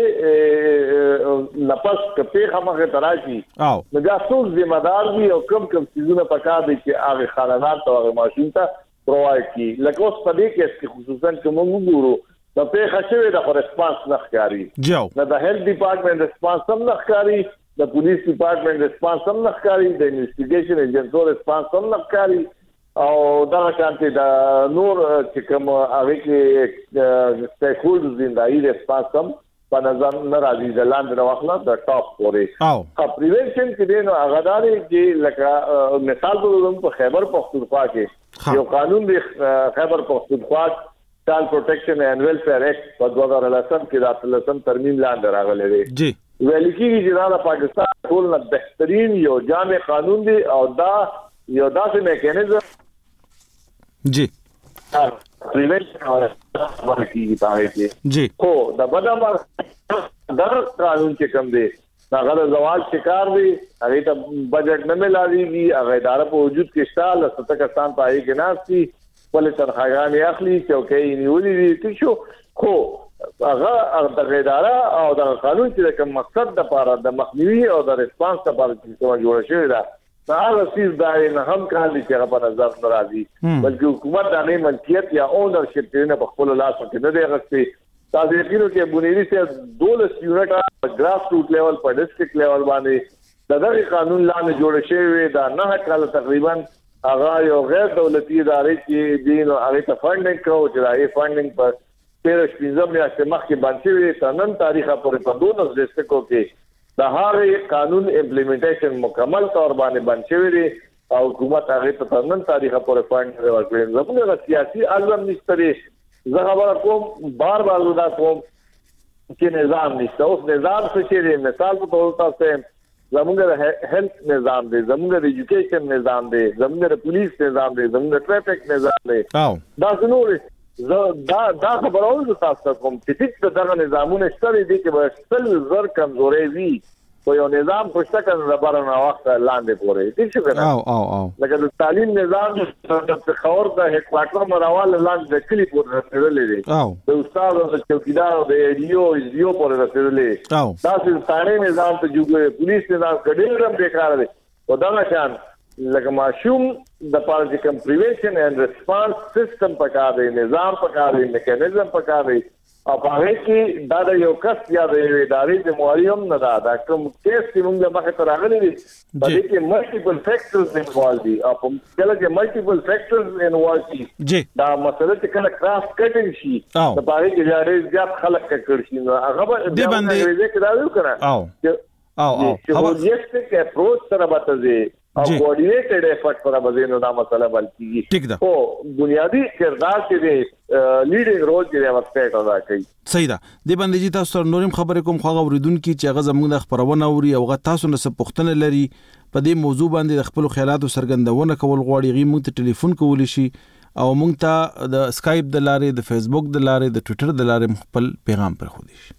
لپس کپی خمغه تراشي نو دا څو ذمہ دار دي او کم کم چیزونه پکا دي چې هغه خانانات او هغه ماشوم ته پرووایډ کی. لکه اوس په دې کې خصوصا کوم وګورو د پیښه شوی د ریسپانس نخکاری نو د هیلث ډپارټمنټ ریسپانس هم نخکاری، د پولیس ډپارټمنټ ریسپانس هم نخکاری، د انویسټیګیشن ایجنټو ریسپانس هم نخکاری او دا شانتي د نور چې کوم هغه کې سټیک هولډرز دي دای ریسپانس هم په نظر نه راځي د لاندې واخله د ټاپ پورې. او پریونشن کې دی نو هغه داري چې لکه مثال په خیبر پختونخوا کې یو قانون دی خیبر پختونخوا چایلډ پروټیکشن اینڈ ویلفیر ایکټ په دوه هزار لسم کې د اتلسم ترمیم لاندې راغلی دی. جی ویل کېږي چې دا د پاکستان ټول نه بهترین یو جامع قانون دی او دا یو داسې میکانیزم جی پریونشن او ورکی تاهي جی خو د بدن در قانون چې کوم دی هغه د زوال شکار دی، هغه ته بجټ نه ملایږي، هغه اداره په وجود کې شته لسته کسان پای کې ناشتي ولې تنخواګانې اخلي چوکۍ نیولې دي شو. خو هغه د اداره او د قانون چې کوم مقصد د لپاره د مخنیوي او د ریسپانس لپاره چې جوړ شوی دا هغه سیس دای نه هم کار دي چې هغه په نظر راځي بلکې حکومت د نه ملکیت یا اونرشپ نه په خپل لاس کې نه دی غوښتي. تاسو یقینو کې بنیادی سے دولس یونټ ګراس روټ لیول په ډیسټریکټ لیول باندې دغه قانون لاندې جوړ شوی دا نه کال تقریبا هغه یو غیر دولتي ادارې چې دین او هغه ته فاندینګ کوي چې دا یې فاندینګ په تیرش پنځم میاشتې مخکې باندې وي تنن تاریخه پورې په دونو ډیسټریکټو کې د هغه قانون امپلیمنټیشن مکمل تور باندې باندې وي او حکومت هغه ته تنن تاریخه پورې فاند ورکړي. زموږ سیاسي اعظم نشته زه خبره کوم بار بار ودا کوم چې نظام نشته. اوس نظام څه شي دی؟ مثال په توګه تاسو زموږ د هیلث نظام دی، زموږ د ایجوکیشن نظام دی، زموږ د پولیس نظام دی، زموږ د ټریفیک نظام دی. دا څنګه دا دا خبرونه تاسو کوم چې دغه نظامونه شته دي چې به ستل زر کمزوري وي خو یو نظام خوشته کنه لپاره نو وخت لاندې پورې دي څه کنه او او او لکه د تعلیم نظام د خور د هکواټر مراوال لاندې د کلی پورې رسېدلې دي د استاد او د چوکیدار او د ایډیو ایډیو پورې رسېدلې تاسو ستاره نظام ته جوړه پولیس نظام کډېرم بیکار دي او دا شان لکه ماشوم د پاره چې کوم پریونشن اینڈ ریسپانس سیستم پکار دی، نظام پکار دی، میکانیزم پکار دی او هغه کې دا د یو کس یا د ادارې د مواریم نه دا دا کوم کیس چې موږ مخه تر راغلي دي په دې کې ملټیپل فیکټرز انوالو دي او په کله کې ملټیپل فیکټرز انوالو دي دا مسله چې کله کراس کټینګ شي د باندې کې ډېر زیات خلک کړي شي نو هغه به د باندې کې دا ویل کړه او او او هغه یې څه اپروچ سره بتځي او کوارډینیټډ افورت پر باندې نو دا مسله بلکې ټیک ده او بنیادی کردار چې دی لیډینګ رول چې دی ورته ادا کوي صحیح ده د باندې چې تاسو نورم خبرې کوم خو غوړیدونکو چې هغه زموږ د خبرونه اوري او غا تاسو نه څه پوښتنه لري په دې موضوع باندې د خپل خیالاتو څرګندونه کول غواړي غي موږ ته ټلیفون کولی شي او موږ ته د اسکایپ د لارې د فیسبوک د لارې د ټوئیټر د لارې خپل پیغام پر خو دي شي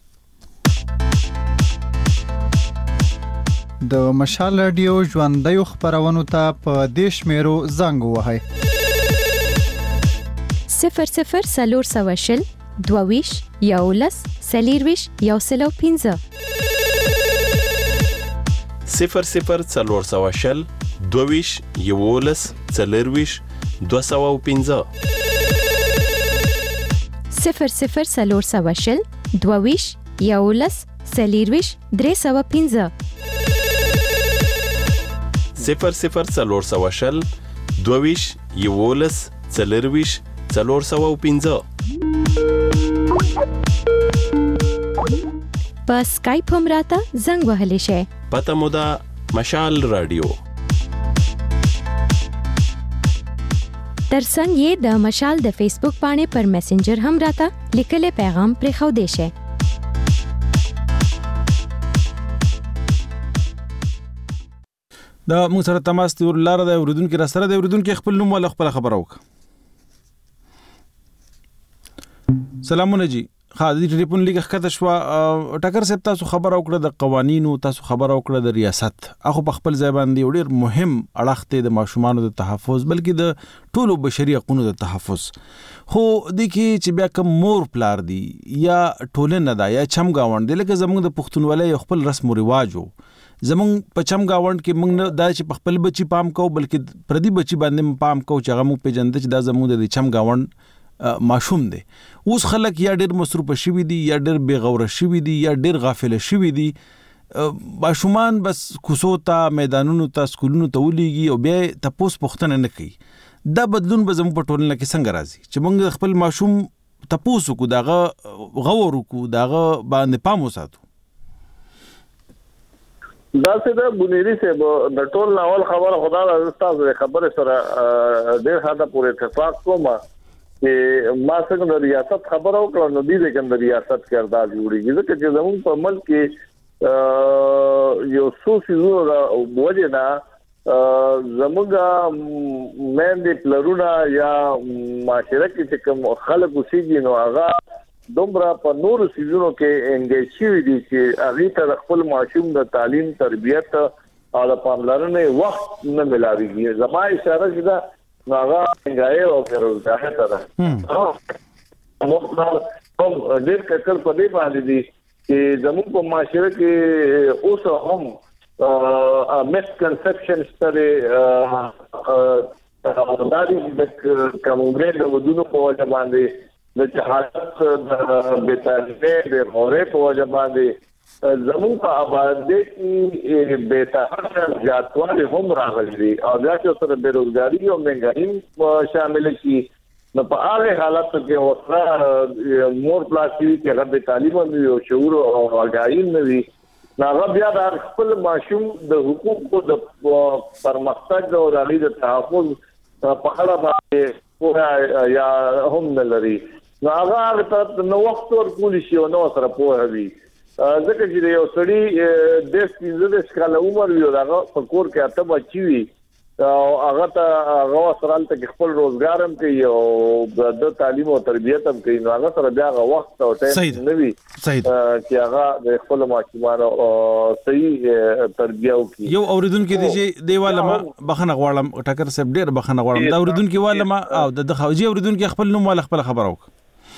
د مشال رادیو ژوندۍ خبرونو ته په دیش میرو زنګ وهاي صفر صفر سلور سواشل دوویش یولس سلیرویش یوسلو پینزه صفر صفر سلور سواشل دوویش یولس سلیرویش دو سوه پینزه صفر صفر سلور سواشل دوویش یولس سلیرویش درې سوه پینزه صفر صفر سلور سوه شل دوویش یولس څلرویش څلور سوه پنځه په اسکایپ هم راته زنګ وهلی شئ. پته مو ده مشال رادیو. ترڅنګ یې د مشال د فیسبوک باندې پر میسنجر هم راته لیکلي پیغام پرې خو دی شئ. دا موږ سره تماس دی ولر د اوریدونکو را سره د اوریدونکو خپل نوم ول خپل خبر اوک. سلامونه جی. خا د ټلیفون لیک ښکته شو ټاکر صاحب تاسو خبر اوکړه د قوانینو تاسو خبر اوکړه د ریاست هغه په خپل ځای باندې ډیر مهم اړخته د ماشومان د تحفظ بلکې د ټولو بشري حقوقو د تحفظ خو د کی چې بیا کوم مور پلار دی یا ټولنه دا یا چم گاوند لکه زموږ د پښتونولۍ خپل رسم او رواجو زموږ په چم گاوند کې موږ دا چې په خپل بچي پام کو بلکې پردي بچي باندې پام کو چې هغه موږ پیژند چې دا زموږ د چم گاوند ماشوم دی. اوس خلک یا ډېر مصروف شوي دي یا ډېر بے غوره شوي دي یا ډېر غافل شوي دي. ماشومان بس کوڅو ته میدانونو ته سکولونو ته ولېږي او بیا تپوس پوښتنه نه کوي. دا بدلون به زموږ په ټولنه کې څنګه راځي چې موږ خپل ماشوم تپوس وکړو دغه غور وکړو دغه باندې پام وساتو. دا څه د بنيري څه د ټول ناول خبره خدا د استاد خبره سره ډېر حدا پورې اتفاق کوم چې ما څنګه د ریاست خبره وکړه نو دې کې د ریاست کردار جوړیږي ځکه چې زموږ په ملک کې یو څو سيزونه وجه نه زموږ مېندې پلرونه یا معاشره کې چې کوم خلک وسیږي نو هغه دومره په نورو سيزونو کې انګیج شي دي چې هغه ته خپل معشوم د تعلیم تربیت او د پاملرنې وخت نه ملاويږي. زما اشاره ده ناغا څنګه او بیروزګاري سره نو کوم ډېر ککل په دې باندې دي چې زموږ په معاشره کې اوس هم مسکنسپشن ستاره دا دي چې کومګرې د ودونو په وجه باندې د جهالت د بیتاریه د غوړې په وجه باندې زمون په آبادی کې بیتاحقه زیاتوالی هم راغلي او بیا چې سره بیروزګاری او مهنګائی شامل شي نو په هغه حالت کې وسره مور پلاسي کې غو تعلیم او شعور او آگاهی نوي نو بیا د خپل ماشوم د حقوقو د پرمختګ او د تحفظ په اړه باندې یا هم نلري نو هغه ته نو وخت ورکول شي او نو سره پوهوي ځکه چې یو سړی د پنځه کال عمر وي هغه په کور کې اته بچي وي او هغه ته هغه سره ته خپل روزګار هم کوي او د تعلیم او تربیت هم کوي نو هغه سره بیا هغه وخت او ټایم نه وي چې هغه د خپل ماشومانو صحیح تربیه وکړي. یو اوریدونکو دی چې دیواله ما بخنه غواړم ټاکر صاحب ډیر بخنه غواړم دا اوریدونکو واله ما او د خوجي اوریدونکو خپل نوم ول خپل خبر اوک.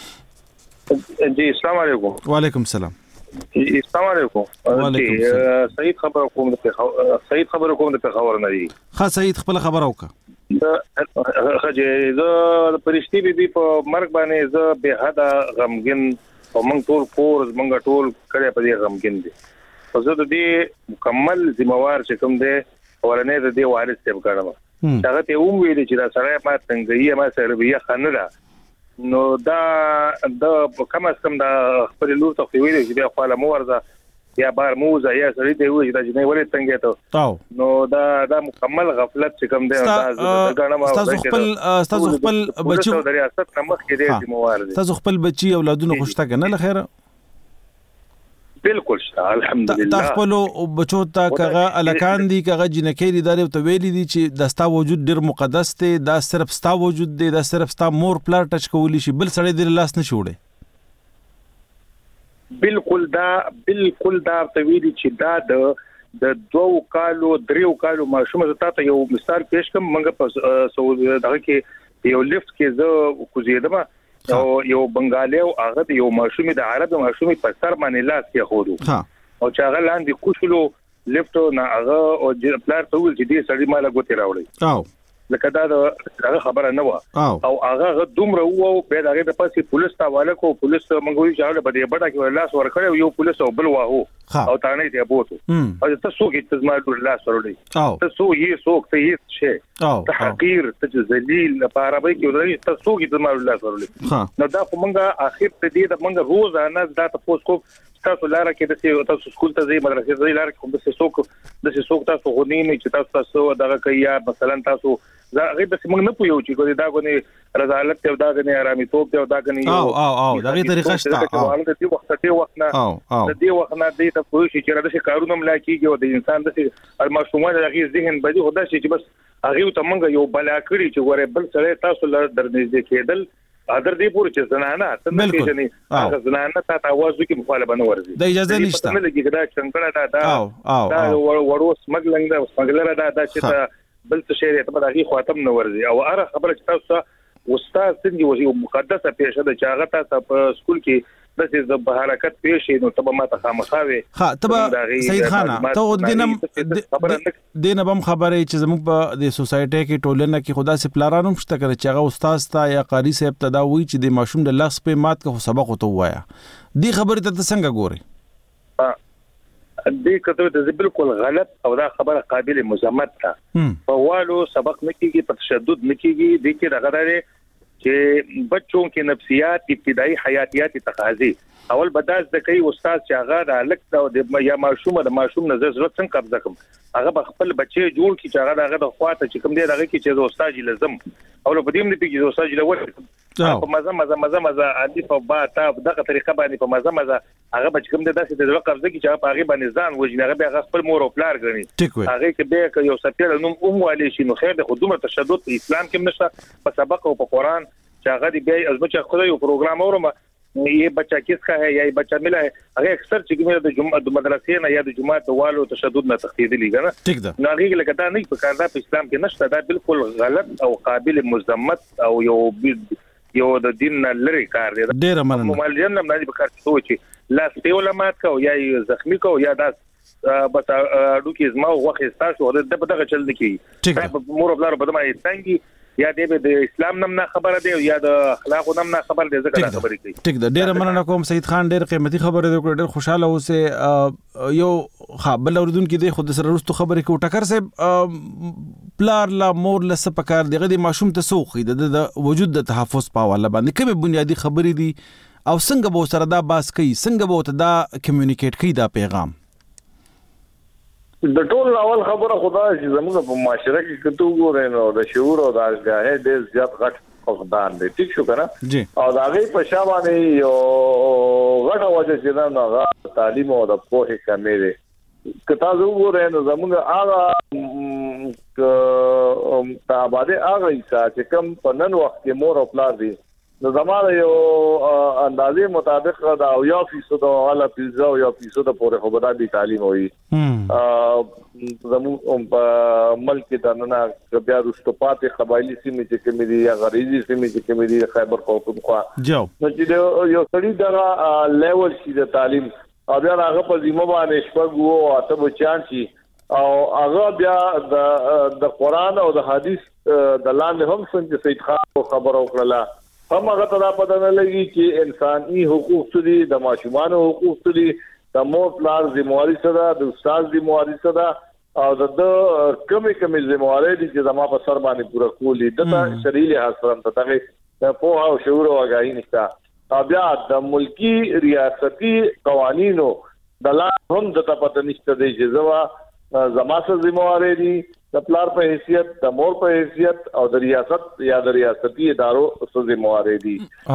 جی السلام علیکم. وعلیکم السلام. السلام علیکم. سعید خبر کوم د سعید خبر کوم د خبر نه دی. ها سعید خپل خبر اوکه. خجه زه پرشتي بي په مرګ باندې زه به حدا غمګن او موږ ټول کور موږ ټول کړه په دې غمګین دي او زه د دې مکمل ذمہوار چې کوم دی ورنه د دې وارث ته وکړم هغه ته هم ویل چې دا سره ما څنګه ما سره بیا خنره نو دا د کم از کم دا خپل لور ته ویل چې بیا خپل مورزه یا بار موزه یا سړی ته ویل چې دا نه ولې څنګه ته نو دا دا مکمل غفلت چې کوم دی دا غنم تاسو خپل تاسو خپل بچو د ریاست نمخ کې دی ذمہوار دي تاسو خپل بچي اولادونه خوشته کنه لخيره بالکل شته الحمدلله تا خپل بچو ته کغه الکان دي کغه جنکې دي دار ته ویلي دي چې د ستا وجود ډیر مقدس دی دا صرف ستا وجود دی دا صرف ستا مور پلار ټچ کولی شي بل سړی د لاس نه شوړي بالکل دا بالکل دا ته ویلي چې دا د د دوه کالو دریو کالو ماشومه ته یو مثال پیش کوم منګه په سعودي دغه کې یو لیفت کې زه کوزیدم او یو بنگالي او هغه یو ماشومي د عرب ماشومي په سر باندې لاس کې خورو او چې هغه لاندې کوشلو لیفت نه هغه او پلار ته ول چې دې سړی مال غوتی راوړي او لکه دا هغه خبره نه و او هغه دومره وو به هغه د پاسې پولیس ته حواله کو پولیس منګوي چې هغه په دې بټه کې لاس ورکړ یو پولیس او بل واهو او تانه ته بوته او ته څو کې تزما ډول لاس ورولې ته څو یې څو ته یې شي ته حقیر ته ذلیل په عربی کې ورې ته څو کې تزما لاس ورولې نو دا خو مونږه اخر ته دې د مونږه روزانه دا تاسو کو تاسو لاره کې د تاسو سکول ته ځي مدرسې ته لاره کې د څوک د څوک تاسو غونې چې تاسو تاسو دغه کوي یا مثلا تاسو دا غي د موږ نه پویو چې ګوري دا غونې رضالت ته دا غني آرامي توپ ته دا غني او او او دا غي طریقه شته او د دې وخت ته وخت نه د دې وخت نه دې ته پوه شي چې راځي کارونه ملا کیږي او د انسان د المشومات د غي ذهن بدی خدا شي چې بس هغه ته موږ یو بلا کړی چې ګوره بل سره تاسو لر درنځ کېدل اگر دې پور چې زنانه څنګه کې نه هغه زنانه ته आवाज وکي مخالفه نه ورزي د اجازه نشته نه لګي دا څنګه دا دا دا ورو سمګلنګ دا سمګلره دا دا چې بل څه شی ته به هغه خاتم نه ورزي او اره خبره چې تاسو استاد څنګه وځي مقدسه پیښه ده چې هغه تاسو په سکول کې د دې حرکت پیښې نو تبه ما ته خامخاوي ها تبه سید خان ته دینم دینم خبره چې زموږ په د سوسایټي کې ټولنه کې خدا سي پلارانو مشته کوي چې هغه استاد تا یا قاری صاحب ته دا وی چې د ماشوم د لاس په مات کو سبق وته وایا دی خبره ته څنګه ګوري دې کته د بالکل غلط او دا خبره قابل مذمت ده په والو سبق نکېږي په تشدد نکېږي د کې دغه چې بچوں کې نفسیات ابتدایي حیاتیات تقاضي اول بداز د کوي استاد چې هغه د الک د یا ماشوم د ماشوم نظر ضرورت څنګه قبضه کوم هغه خپل بچي جوړ کی چې هغه دغه د خواته چې کوم دی دغه کې چې استاد لازم او په دې مې چې استاد لور په مزه مزه مزه مزه عادي په با تا دغه طریقه باندې په مزه مزه هغه بچ کوم دی داسې د قبضه کې چې هغه باندې ځان وځي هغه به خپل مور او پلار غني هغه کې به یو سفیر نوم اوم والی شي نو خیر د خدومه تشدد په اسلام کې نشته په سبق او په قران چې هغه دی به از بچا خدای یو پروګرام اورم یہ بچہ کس کا ہے یا یہ بچہ ملا ہے اگر اکثر چې کومه د جمعه د مدرسې نه یا د جمعه د والو تشدد نه تخدیدلی کنه ټیک ده نو هغه لکه دا نه په کار دا په اسلام کې نشته دا بالکل غلط او قابل مذمت او یو یو د دین نه لري کار دی ډیر مننه مولین نه په کار سوچي لاس په علماء کو یا زخمی کو یا دا بس اډو کې زما وخت استاسو د دغه چل دکی مور بلار په دمه څنګه یا د اسلام نم نه خبره دی یا د اخلاق نم نه خبره دی ځکه خبرې کوي ټیک ده ډیر مننه کوم سید خان ډیر قیمتي خبره دی ډیر خوشاله اوسه یو خپل اوردون کې د خود سره رستو خبرې کو ټکر سه پلار لا مور لس پکار دی غدي ماشوم ته سوخي د وجود د تحفظ پاواله باندې کومه بنیادی خبرې دي او څنګه به سره دا باس کوي څنګه به دا کمیونیکیټ کوي دا پیغام د ټول اول خبره خدا چې زموږ په معاشره کې کتو ګورې نو د شعور او د اشګاه ډېر زیات غټ فقدان دی ټیک شو کنه او دا غي په شابه یو غټه وجه چې نه غا تعلیم او د پوهې کمې دی کتا زه ګورې نو زموږ هغه ک تاباده هغه چې کوم په نن وخت کې مور او پلار دي نو زموږ یو اندازې مطابق دا او یو فیصد او اعلی فیصد او یو فیصد پورې خو به د تعلیم وي زموږ په ملک د نن بیا رستو پاتې قبایلی سیمې چې کومې دي یا غریزي سیمې چې کومې دي خیبر پختونخوا نو چې یو سړي دا لیول شي د تعلیم او بیا هغه په ذمہ باندې شپږ وو اته بچان شي او هغه بیا د د قران او د حدیث د لاندې هم څنګه سید خان خبرو کړله هم هغه ته پته نه لګي چې انساني حقوق څه دي، د ماشومان حقوق څه دي، د مور پلار ذمہواری څه ده، د استاد ذمہواری څه ده، او د کمی کمی ذمہواری دي چې زما په سر باندې پوره کولی دته شرعي لحاظ سره ته دغه په او شعور او آگاهی نشته. بیا د ملکی ریاستي قوانینو د لا هم د پته نشته دی چې زما زما سره ذمہواری دي د پلار په حیثیت، د مور په حیثیت او د ریاست یا د ریاستي ادارو سره ذمہواری دي.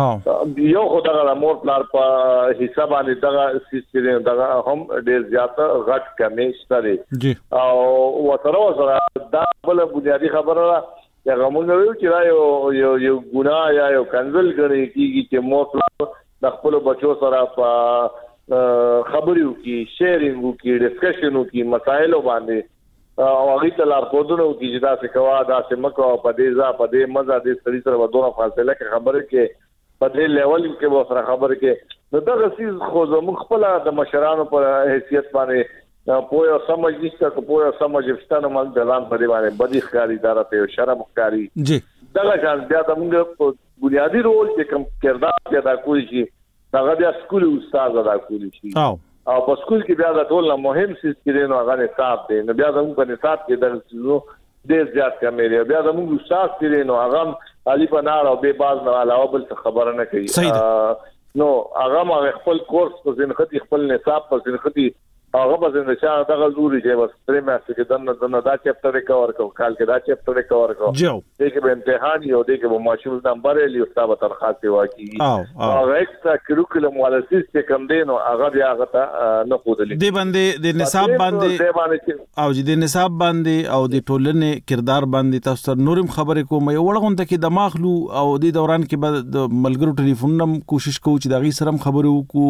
یو خدای د مور پلار په حساب باندې دغه سیستم دغه هم ډیر زیاته غټ کمی شته او وترو سره دا بل بنیادی خبره ده چې موږ ویل چې یو یو یو ګناه یا یو کنزل غړي کیږي چې مور پلار د خپل بچو سره په خبرو کې شیرینګ کې ډسکشنو کې مسایلو باندې او هغه ته لار کوډونو کې چې دا څه کوا دا څه مکو په دې ځا په دې مزه دې سړي سره ودونه فاصله کې خبره کې په دې لیول کې و سره خبره کې نو دا غسیز خو زموږ خپل د مشرانو په حیثیت باندې پوهه سمجھ نشته کو پوهه سمجھ افستانو مال دلان په دې باندې بدی ښکاری اداره ته شرم ښکاری جی دا ځان بیا د موږ بنیادی رول چې کوم کردار پیدا کوي شي دا بیا سکول استاد ادا کوي شي او په سکول کې بیا د ټول مهم څه چې نو هغه نصاب دی نو بیا د موږ په نصاب کې د څه ډېر زیات کمېږي بیا د موږ استاد چې نو هغه علي بنار او به باز نه علاوه بل څه خبره نه کوي نو هغه ما خپل کورس په ځینختی خپل نصاب په ځینختی هغه په ځینختی دغه زوري چې بس ترې مې څه کې دنه دنه دا چپټر کور کو کال کې دا چپټر کور کو دې کې به امتحان یو دې کې به ماشوم نمبر یې استاد به ترخواست واکي او هغه ایکسترا کریکولم والا سیستم کوم دی نو هغه بیا هغه ته نه خودلې دې باندې د نصاب باندې او د نصاب باندې او د ټولنې کردار باندې تاسو نورم خبرې کوم یو وړغونته کې دماغلو او د دوران کې به د ملګرو ټلیفونم کوشش کوو چې دغه سره خبرو کو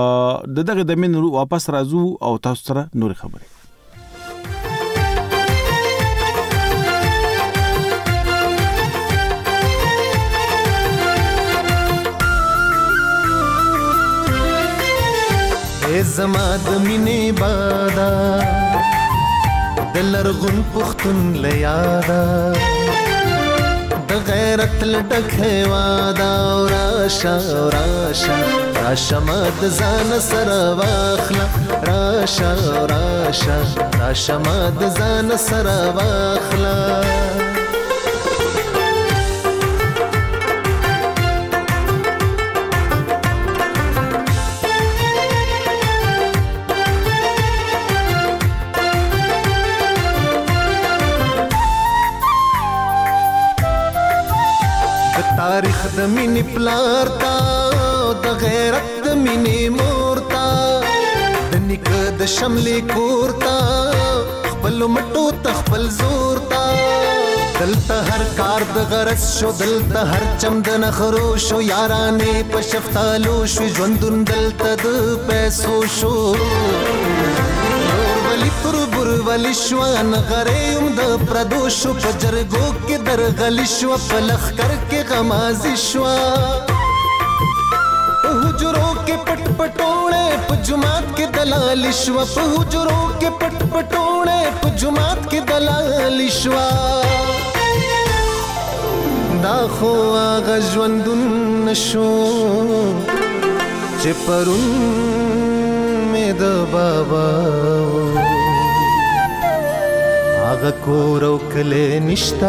د دغه د من واپس راځو او تاسو سره نور خبرې زما د مینې بادا د لرغون پختون لیادا د غیرت لټکه وادا راشا راشا راشا مد ځان سره واخلا راشا راشا راشا مد ځان سره واخلا تاریخ د مینې پلار تا د غیرت د مینې مور تا د نیکه د شملې کور تا خپل مټو ته خپل زور تا دلته هر کار د غرض شو دلته هر چم د نخرو شو یارانې په شفتالو شو ژوندون دلته د پیسو شو ولی شوان غریم د پردوشو په جرګو کې درغلی شو په لخر کې غمازي شو په حجرو کې پټ پټوړې په جمعات کې دلال شو په حجرو کې پټ پټوړې په جمعات کې دلال شو دا خو هغه ژوندون نشو چې پرون مې د بابا آغا کورو کلی نشتا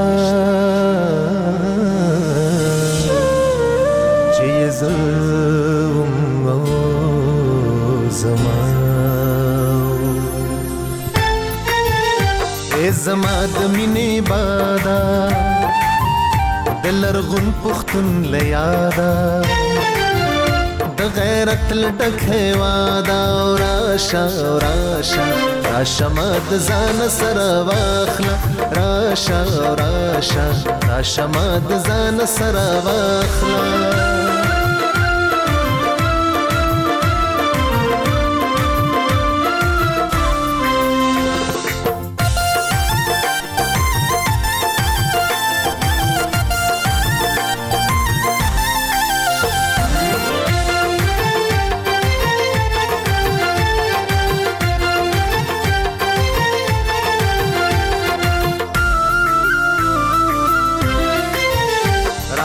چی زم او زمان اے زما دمینی بادا دلرغن پختن لیادا د غیرت لټکه وادا راشا راشا راشا مد ځان سره واخلا راشا راشا راشا مد ځان سره واخلا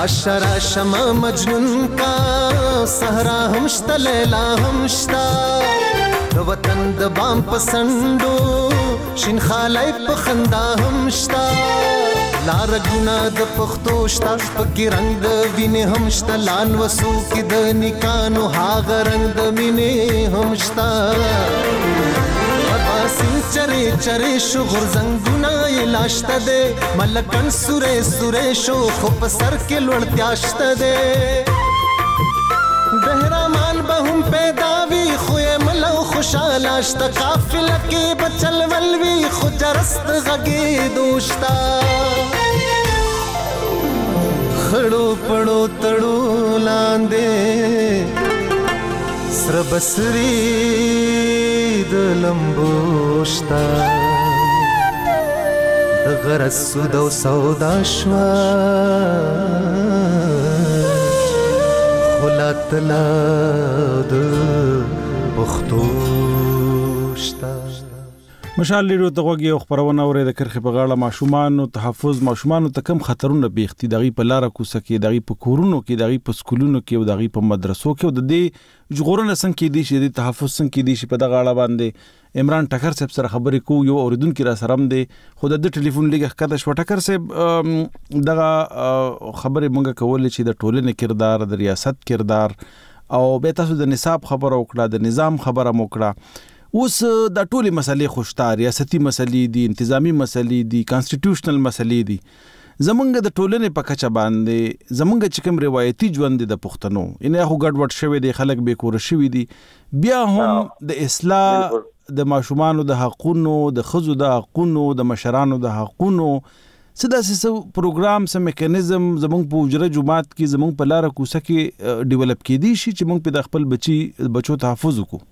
राशा राशा मा मजनून का सहरा हमश्ता लैला हमश्ता د वतन د بام پسندو شین خالای په خندا همشتا لار ګنا د پختو شتا پکې رنگ د وینې همشتا لان وسو کې د نکانو هاغ رنگ د مینې همشتا باسین چرې چرې شو غرزنګونه لاشته ده ملکن سورې سورې شو خو په سر کې لوړتیاشته ده بهرامان به هم پیدا وی خوې ملو خوشاله شته قافله کې بچل ولوي خو جرست غږی دوشتا خړو پړو تړو لاندې سر بسری د لمبوشتا د غرس سودو سودا شوا تلا د بختوشتا مشال لیرو ته غوږی او خبرونه اوري د کرخه په غاړه ماشومان او تحفظ ماشومان ته کم خطرونه بیختی دغه په لار کوسه کې دغه په کورونو کې دغه په سکولونو کې او دغه په مدرسو کې او د دې جغورنه څنګه کې دي چې د تحفظ څنګه کې دي چې په دغه اړه باندې عمران ټکر صاحب سره خبرې کو یو اوریدونکو را سره هم دي خو د ټلیفون لګه کده شو ټکر صاحب دغه خبرې مونږ کولې چې د ټولنې کردار د ریاست کردار او به تاسو د نصاب خبره وکړه د نظام خبره وکړه اوس د ټولې مسلې خوشتا ریاستي مسلې دي انتظامی مسلې دي کانسټیټیوشنل مسلې دي زمونږ د ټولنې په کچه باندې زمونږ چې کوم روایتي ژوند د پښتنو ان هغه ګډوډ شوی دی خلک به کور شوی دي بیا هم د اصلاح د ماشومانو د حقونو د خزو د حقونو د مشرانو د حقونو سدا سه پروګرام سم میکانیزم زمونږ په اجره جماعت کې زمونږ په لار کوسه کې ډیولپ کېدی شي چې مونږ په خپل بچي بچو تحفظ وکړو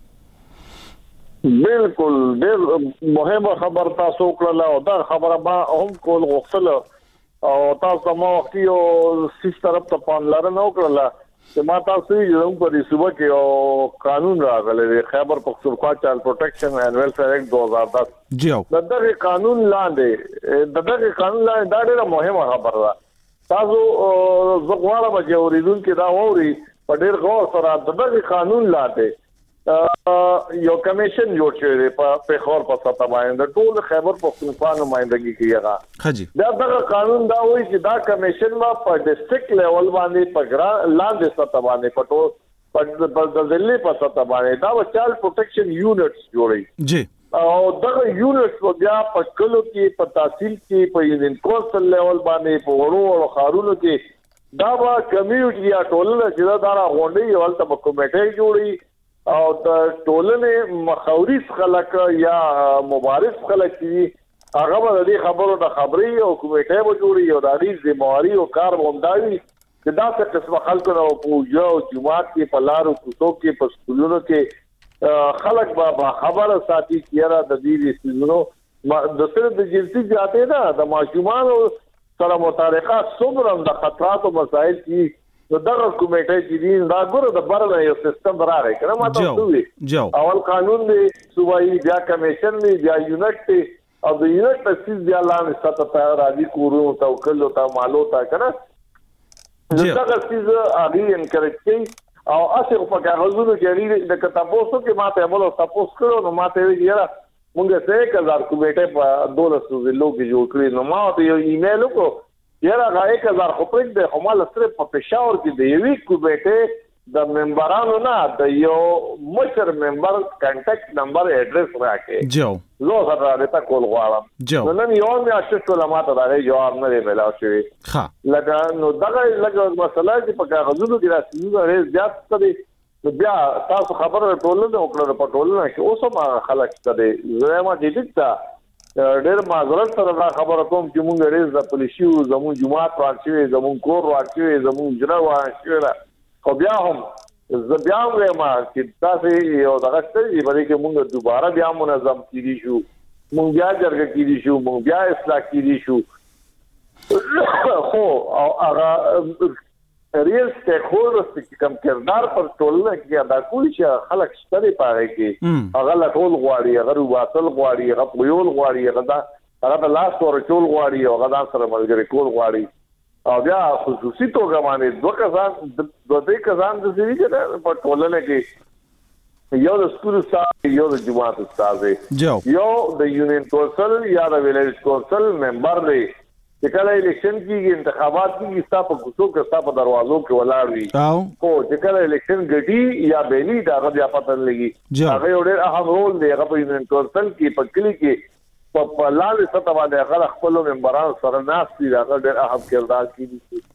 بالکل ډېر مهمه خبر تاسو کړله او دا خبره ما هم کول غوښتل او تاسو ما وختي او سیس طرف ته پام لرنه وکړله چې ما تاسو یې زموږ په صوبه کې او قانون راغلی خیبر پختونخوا چایلډ پروټیکشن اینڈ ویلفیر ایکټ دو ہزار دس جی او دغه قانون لاندې دغه قانون لاندې دا ډېره مهمه خبره ده تاسو زغواړه به اوریدونکو دا ووري په ډېر غور سره دغه قانون لاندې یو کمیشن جوړ شوی دی په خور په سطح باندې ټول خیبر پختونخوا نمائندګي کیږي حاجی دا دغه قانون دا وایي چې دا کمیشن ما په ډیسټریکټ لیول باندې په ګران لاندې سطح باندې په ټول په د ضلع په سطح باندې دا چایلډ پروټیکشن یونټس جوړي جی او دغه یونټس بیا په کلو کې په تحصیل کې په یونین کونسل لیول باندې په وړو او خارونو کې دا به کمیونټي یا ټولنه چې دا دارا غونډي یو ته په کمیټه جوړي او د ټولنې مخاوريس خلک یا مبارز خلک دي هغه به د خبرو د خبري او کمیټه به جوړي او د اړیز ذمہواری او کار ومداوي چې دا څه قسمه خلکو نو پوجا او جماعت کې په لارو کوڅو کې په سکولونو کې خلک به خبره ساتي کیرا د دې سيزونو د سره د جنسي ذاتې نه د ماشومان سره متعلقه څومره د خطرات او مسائل کې دغه کمیټه چې دین دا ګوره د برنه یو سیستم راغی کنه ما تاسو وی اول قانون دی صوبایي بیا کمیشن دی بیا یونټ دی او د یونټ تاسیس بیا لاندې ساته ته راځي کورو توکل او تا مالو تا کنه دغه چیز اړین انکریج کی او اسه په کاغذونو کې لري د کتابونو کې ماته امول تاسو کړو نو ماته ویره مونږ څه یک هزار کمیټه په دولسو ضلعو کې جوړ کړی نو ما ته یو ایمیل وکړو یاره هغه یک هزار خو پرېږ دی خو ما صرف په پېښور کې د یوې کمیټې د ممبرانو نه د یو مشر ممبر کانټیکټ نمبر اډرس راکې جو زه سره راته کول غواړم نو نن یو مې اشتو لماته دا جواب نه ملاو شوی ها لکه نو دغه لکه مسله چې په کاغذونو کې راځي نو ریز زیات کړي بیا تاسو خبره ټولنه وکړه په ټولنه کې اوس ما خلک کړي زه ما دې دې ډېر معذرت سره دا خبره کوم چې مونږ ریز د پولیسو زموږ جماعت راځي زموږ کور راځي زموږ اجرا راځي خو بیا هم زه بیا وایم چې تاسو یو دغه ستړي باندې کې مونږ دوباره بیا منظم کیږي شو مونږ بیا جرګه کیږي شو مونږ بیا اصلاح کیږي شو خو او هغه ریل سټیک هولډرز چې کوم کردار پر ټولنه کې ادا کوي چې خلک ستړي پاره کې هغه لا ټول غواړي هغه واصل غواړي هغه پویول غواړي هغه دا هغه لاس ور ټول غواړي هغه دا سره ملګری کول غواړي او بیا خصوصي توګه باندې دوه کسان دوه درې کسان د سړي کې په ټولنه کې یو د سکول استاد یو د جماعت استاد دی یو د یونین کونسل یا د ویلیج کونسل ممبر دی چې کله الیکشن کیږي انتخابات کیږي ستاسو په کوڅو کې ستاسو په دروازو کې ولاړ وي او چې کله الیکشن ګټي یا بیلی دا غو بیا پته لګي هغه ډېر اهم رول دی هغه په یونین کونسل کې په کلی کې په لاندې سطح باندې هغه خپل ممبران سره ناس دي هغه ډېر اهم کردار کوي.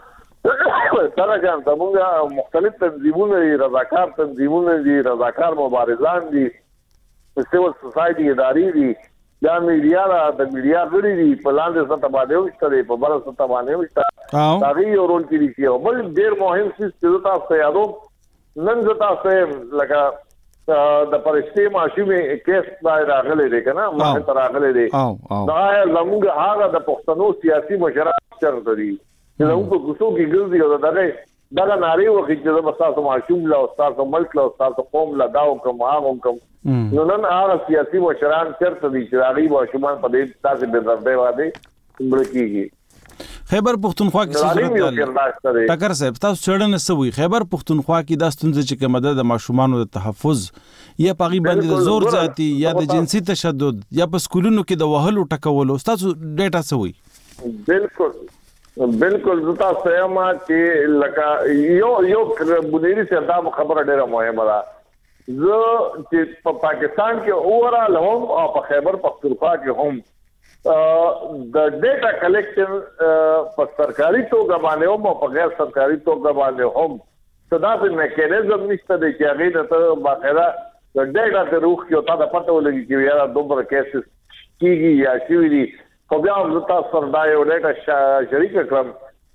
سره ځان زموږ مختلف تنظیمونه دي رضاکار تنظیمونه دي رضاکار مبارزان دي سیول سوسایټي ادارې دي دا میډیا د میډیا غړي دي په لاندې سطح باندې وشته په بل سطح باندې وشته دا یو رول کوي چې بل ډېر مهم څه چې تاسو یادو نن زتا سه لکه د پرشتي ماشومې کیس دا راغلي دي کنه ما ته راغلي دي دا زموږ هغه د پښتنو سیاسي مشران چرته دي چې زموږ په کوڅو کې ګرځي او دغه دغه ناری وخت چې د تاسو ماشوم لا او تاسو ملک لا او تاسو قوم لا داو کوم هغه کوم نو نن هغه سیاسي مشران چرته دي چې هغه ماشومان په دې تاسو به درته وادي ملکیږي. خیبر پختونخوا کې څه ټکر صاحب تاسو چړنه سوي خیبر پختونخوا کې د ستونزې چې کومه د ماشومان د تحفظ یا پاغي باندې د زور ذاتی یا د جنسي تشدد یا په سکولونو کې د وهلو ټکولو تاسو ډیټا سوي بالکل بالکل زتا سیما چې لکه یو یو بنیری سره دا خبره ډیره مهمه ده زه چې په پاکستان کې اورال هم او په خیبر پختونخوا کې هم د ډیټا کلیکشن په سرکاري توګه باندې هم او په غیر سرکاري توګه باندې هم صدا په میکانیزم نشته دی چې هغه ته باقاعده د ډیټا ته روخ کې او تا د پته ولګي چې یاره دومره کیسز کیږي یا شوي دي خو بیا هم زه تاسو سره دا یو ډیټا شریک کړم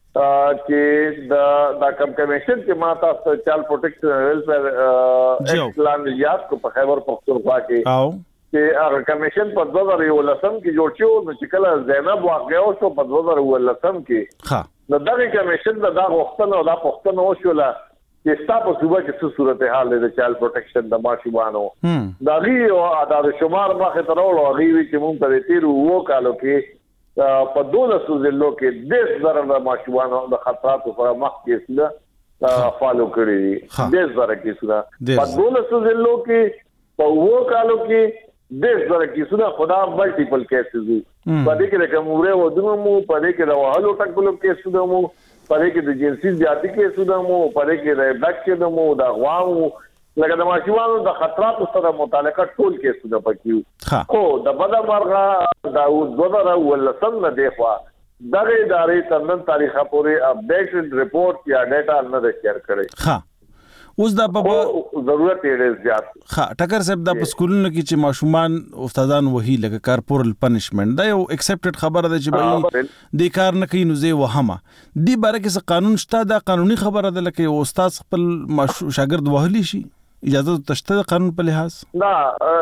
چې د د کم کمیشن چې ما تاسو چایلډ پروټیکشن ویلفیر ایکټ لاندې یاد کو په خیبر پختونخوا کې او چې هغه کمیشن په دوه هزار یولسم کې جوړ شو نو چې کله زینب واقع او شو په دوه هزار یولسم کې ها نو دغه کمیشن د دا وختونو او دا پښتنو شوله چې تاسو صوبه کې څه صورتحال د چایلډ پروټیکشن د ماشومانو دا غي او د شمار مخه ترولو غي چې مونږ په تیر وو کالو کې په دولسو ضلعو کې د زره د ماشومانو د خطراتو پر مخ کې څه فالو کړی دي د زره کې څه په دولسو ضلعو کې په وو کالو کې د زره کې څه خدا ملټیپل کیسز دي په دې کې د کومره ودونو مو په دې کې د وهلو ټکلو کیسز دي مو پدې کې د جنسي زیاتی کې سودمو پدې کې د بلک کې دمو د غواو لکه د ماشومانو د خطراتو سره متعلقه ټول کې سود پکې خو د بده مرغه دا دوه هزار ولسم نه دی خو دغه ادارې تنن تاریخه پورې اپډیټډ ریپورت یا ډیټا نه شیر کړي ها اوس دا په ضرورت یې زیات ها ټکر صاحب د سکولونو کې چې ماشومان استادان وਹੀ لکه کارپورل پنیشمنت دا یو ایکسپټډ خبره ده چې به د کار نه کوي نو زه وهمه دی باره کې قانون شته دا قانوني خبره ده لکه یو استاد خپل شاګرد وهلی شي اجازه تشته قانون په لحاظ نه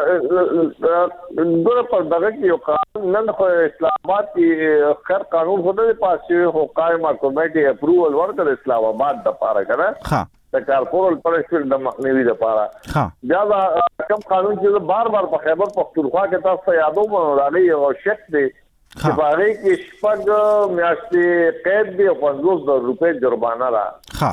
دغه په دغه کې یو قانون نن خو اسلام آباد کې خیر قانون خو د پاسه هو قائمه کمیټي اپروول ورکړ اسلام آباد د پاره کړه ها د کارپورل پرشتر د مخنیوي لپاره ها بیا کوم قانون چې بار بار په خیبر پختونخوا کې تاسو یادو مو راغلی او شک دی چې باغې کې شپږ میاشتې قید دی او پنځوس زره روپۍ جرمانه را ها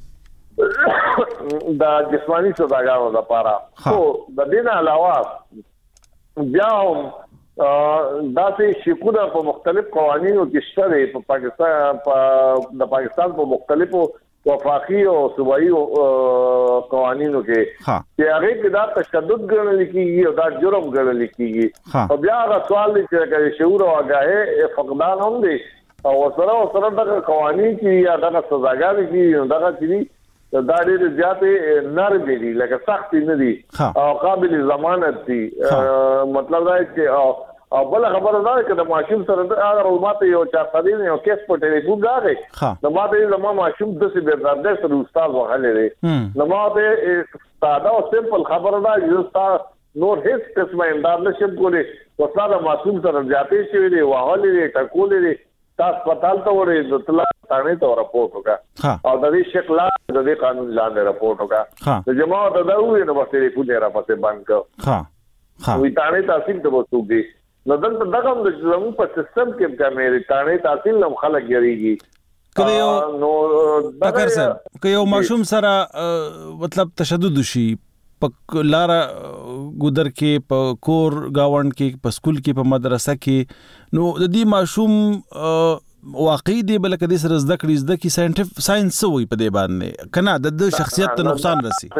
د جسمانی سزاګانو لپاره خو د دې نه علاوه بیا هم دا چې شکونه په مختلف قوانینو کې شته په پاکستان په د پاکستان په مختلفو وفاقي او صوبایي قوانینو کې چې هغه کې دا تشدد ګڼل کېږي او دا جرم ګڼل کېږي او بیا هغه سوال دی چې شعور او آگاهي فقدان هم دي او سره سره د قوانين کې یا د سزاګانو کې دغه چې دا ډېر زیاتې نرم دي لکه سخت نه دي او قابل ضمانت دي مطلب دا چې او بل خبره ده چې د ماشوم سره د هغه ماته یو چا قدیم یو کیس په ټلیفون راغی نو ماته زما ماشوم د څه به درد سره استاد وغلې دی نو ماته ساده او سمپل خبره ده چې استاد نور هیڅ قسمه امداد نشم کولی استاد ماشوم سره ځاتې شوی دی وغلې دی ټکولې دی تاسو هسپتال ته ورې د طلا ثاني ته راپورټ وکړه او د دې شکل د دې قانون لاندې راپورټ وکړه د جماعت د دوی نو په ټلیفون را پسې باندې کو ها ها وی ثاني تحصیل ته وڅوږي نو دلته دغه د زموږ په سیستم کې د امریکاني تحصیل نم خلک یریږي کله یو نو ټکر صاحب که یو ماشوم سره مطلب تشدد شي په لار ګودر کې په کور گاوند کې په سکول کې په مدرسه کې نو د دې ماشوم واقعي دی بلکې د سره زده کړې زده کی ساينټیف ساينس وي په دې باندې کنه د شخصیت ته نقصان رسي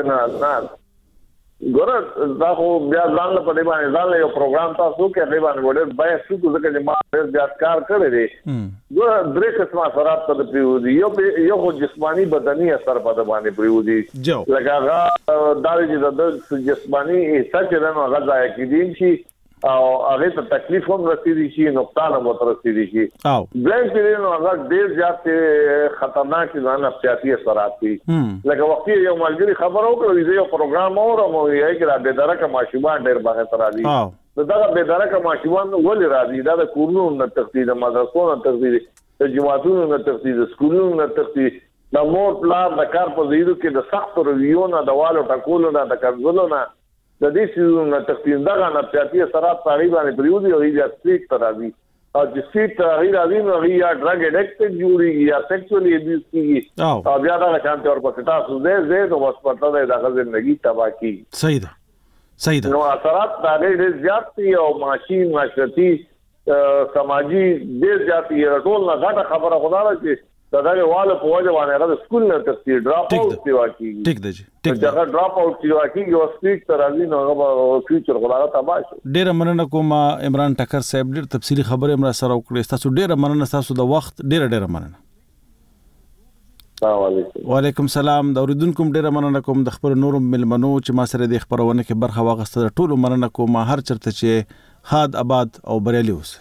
ګور دا خو بیا ځان له پدې باندې ځان له یو پروګرام تاسو کې دی باندې وړه بیا څه کو ځکه چې ما ډېر زیات کار کړی دی ګور درې قسمه اثرات په پیو دي یو یو خو جسمانی بدني اثر په باندې پیو دي لکه هغه دا چې د جسمانی حصہ چې نو هغه ځای کې دي چې او هغه ته تکلیف هم رسیدي شي نقصان هم رسیدي شي او بلنک چې نو هغه ډېر زیات خطرناک ځان نفسیاتي اثرات دي لکه وختي یو ملګری خبر وکړو چې یو پروګرام اورم او یې کې را به درکه ماشومان ډېر باندې تر دي دا به درکه ماشومان ولې راځي دا د کورونو نه تخصیص د مدرسو نه تخصیص د جماعتونو نه تخصیص د سکولونو نه تخصیص د مور پلان د کار په زیرو کې د سخت رویونه د والو ټکولو نه د کنځلو نه د دې سيزونو تقسیم دغه نفسیاتي اثرات تقریبا پریودي او یا سټریک ترازي او چې سټریک تغیر راځي نو یا ډرګ اډکټ جوړي یا سیکسوالي ابیوز کیږي او بیا دا شانته اور په تاسو زه زه نو بس پته ده د ژوندۍ تباہ کی صحیح ده صحیح ده نو اثرات دا ډېر زیات دي او معاشي معاشرتي سماجی ډېر زیات دي ټول نه غټه خبره خدای چې دا دغه واله په وجه باندې هغه سکول نه تفسیر ډراپ اوټ دی واکي ټیک دی ټیک دا ډراپ اوټ دی واکي یو سپیک تر راځي نو هغه فیوچر خدای تباہ شي ډېر مننه کوم عمران ټکر صاحب ډېر تفصیلی خبره امر سره وکړې تاسو ډېر مننه تاسو د وخت ډېر ډېر مننه السلام علیکم وعلیکم السلام دا اوریدونکو ډېر مننه کوم د خبر نور ملمنو چې ما سره د خبرونه کې برخه واغسته ټول مننه کوم هر چرته چې خاد آباد او بریالي اوسه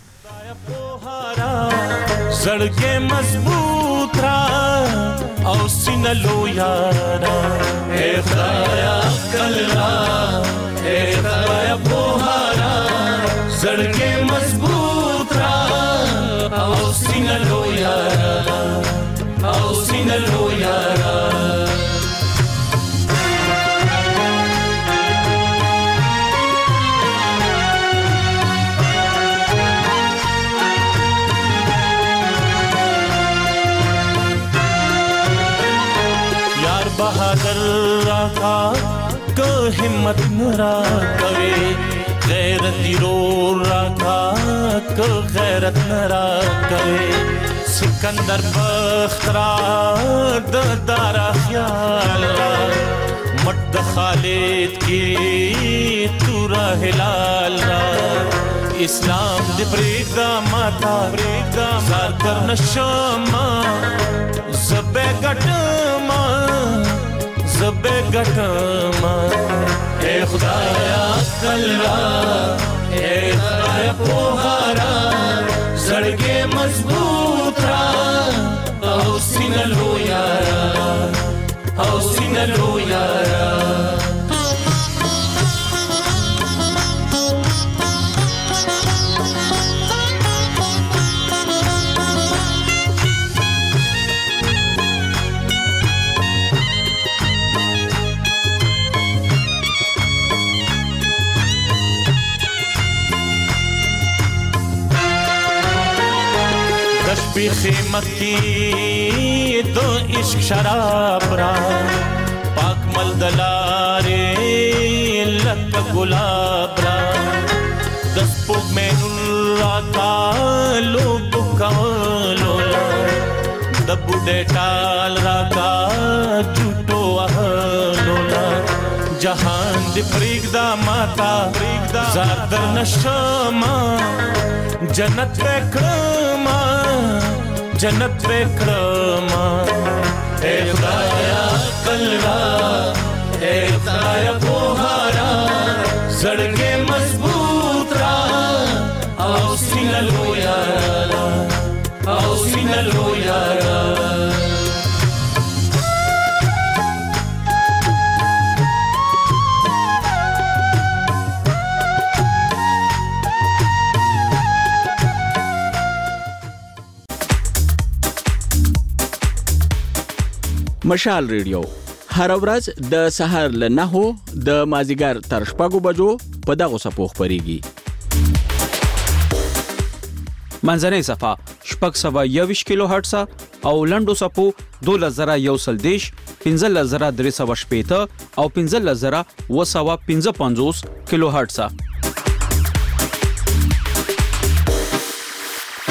زړګې مضبوط را او سینه لویارا اے خدایا عقل را اے خدایا پوهارا زړګې مضبوط را او سینه لویارا او سینه لویارا बहादुर राका को हिम्मत नरा कवे गैरती रो राका को गैरत नरा कवे सिकंदर बख्तरा द दारा ख्याल मट खालिद की तूरा हिलाल इस्लाम दे प्रेदा माता प्रेदा सार कर नशमा ज़बे गटमा ज़बे गटमा ए खुदाया कलरा ए खुदाया पोहारा ज़ड़गे मजबूत रा औ सीना लो यारा औ सीना लो यारा भी खिमत की तो इश्क शराब रा पाक मल दलारे लक गुलाब रा दस्पो मेनुल्ला का लोग कालोला दबुडे टाल रा का झूठो अहलोला जहान दि प्रीगदा माता प्रीगदा ज़ादर नशमा जन्नत वेक्रमा जन्नत वेक्रमा ए खुदाया कलरा ए खुदाया पोहारा ज़ड़गे मजबूत रा औ सीना लो यारा औ सीना लो यारा مشال ریډیو هر ورځ د سهار له نهو د مازیګر تر شپږو بجو په دغه سپوخ پریږي. منځنۍ صفه شپږ سوه یوویشت کیلو هرټز او لنډو صفو دولس زره یو سل دیش پنځلس زره درې سوه شپېته او پنځلس زره اوه سوه پنځه پنځوس کیلو هرټز.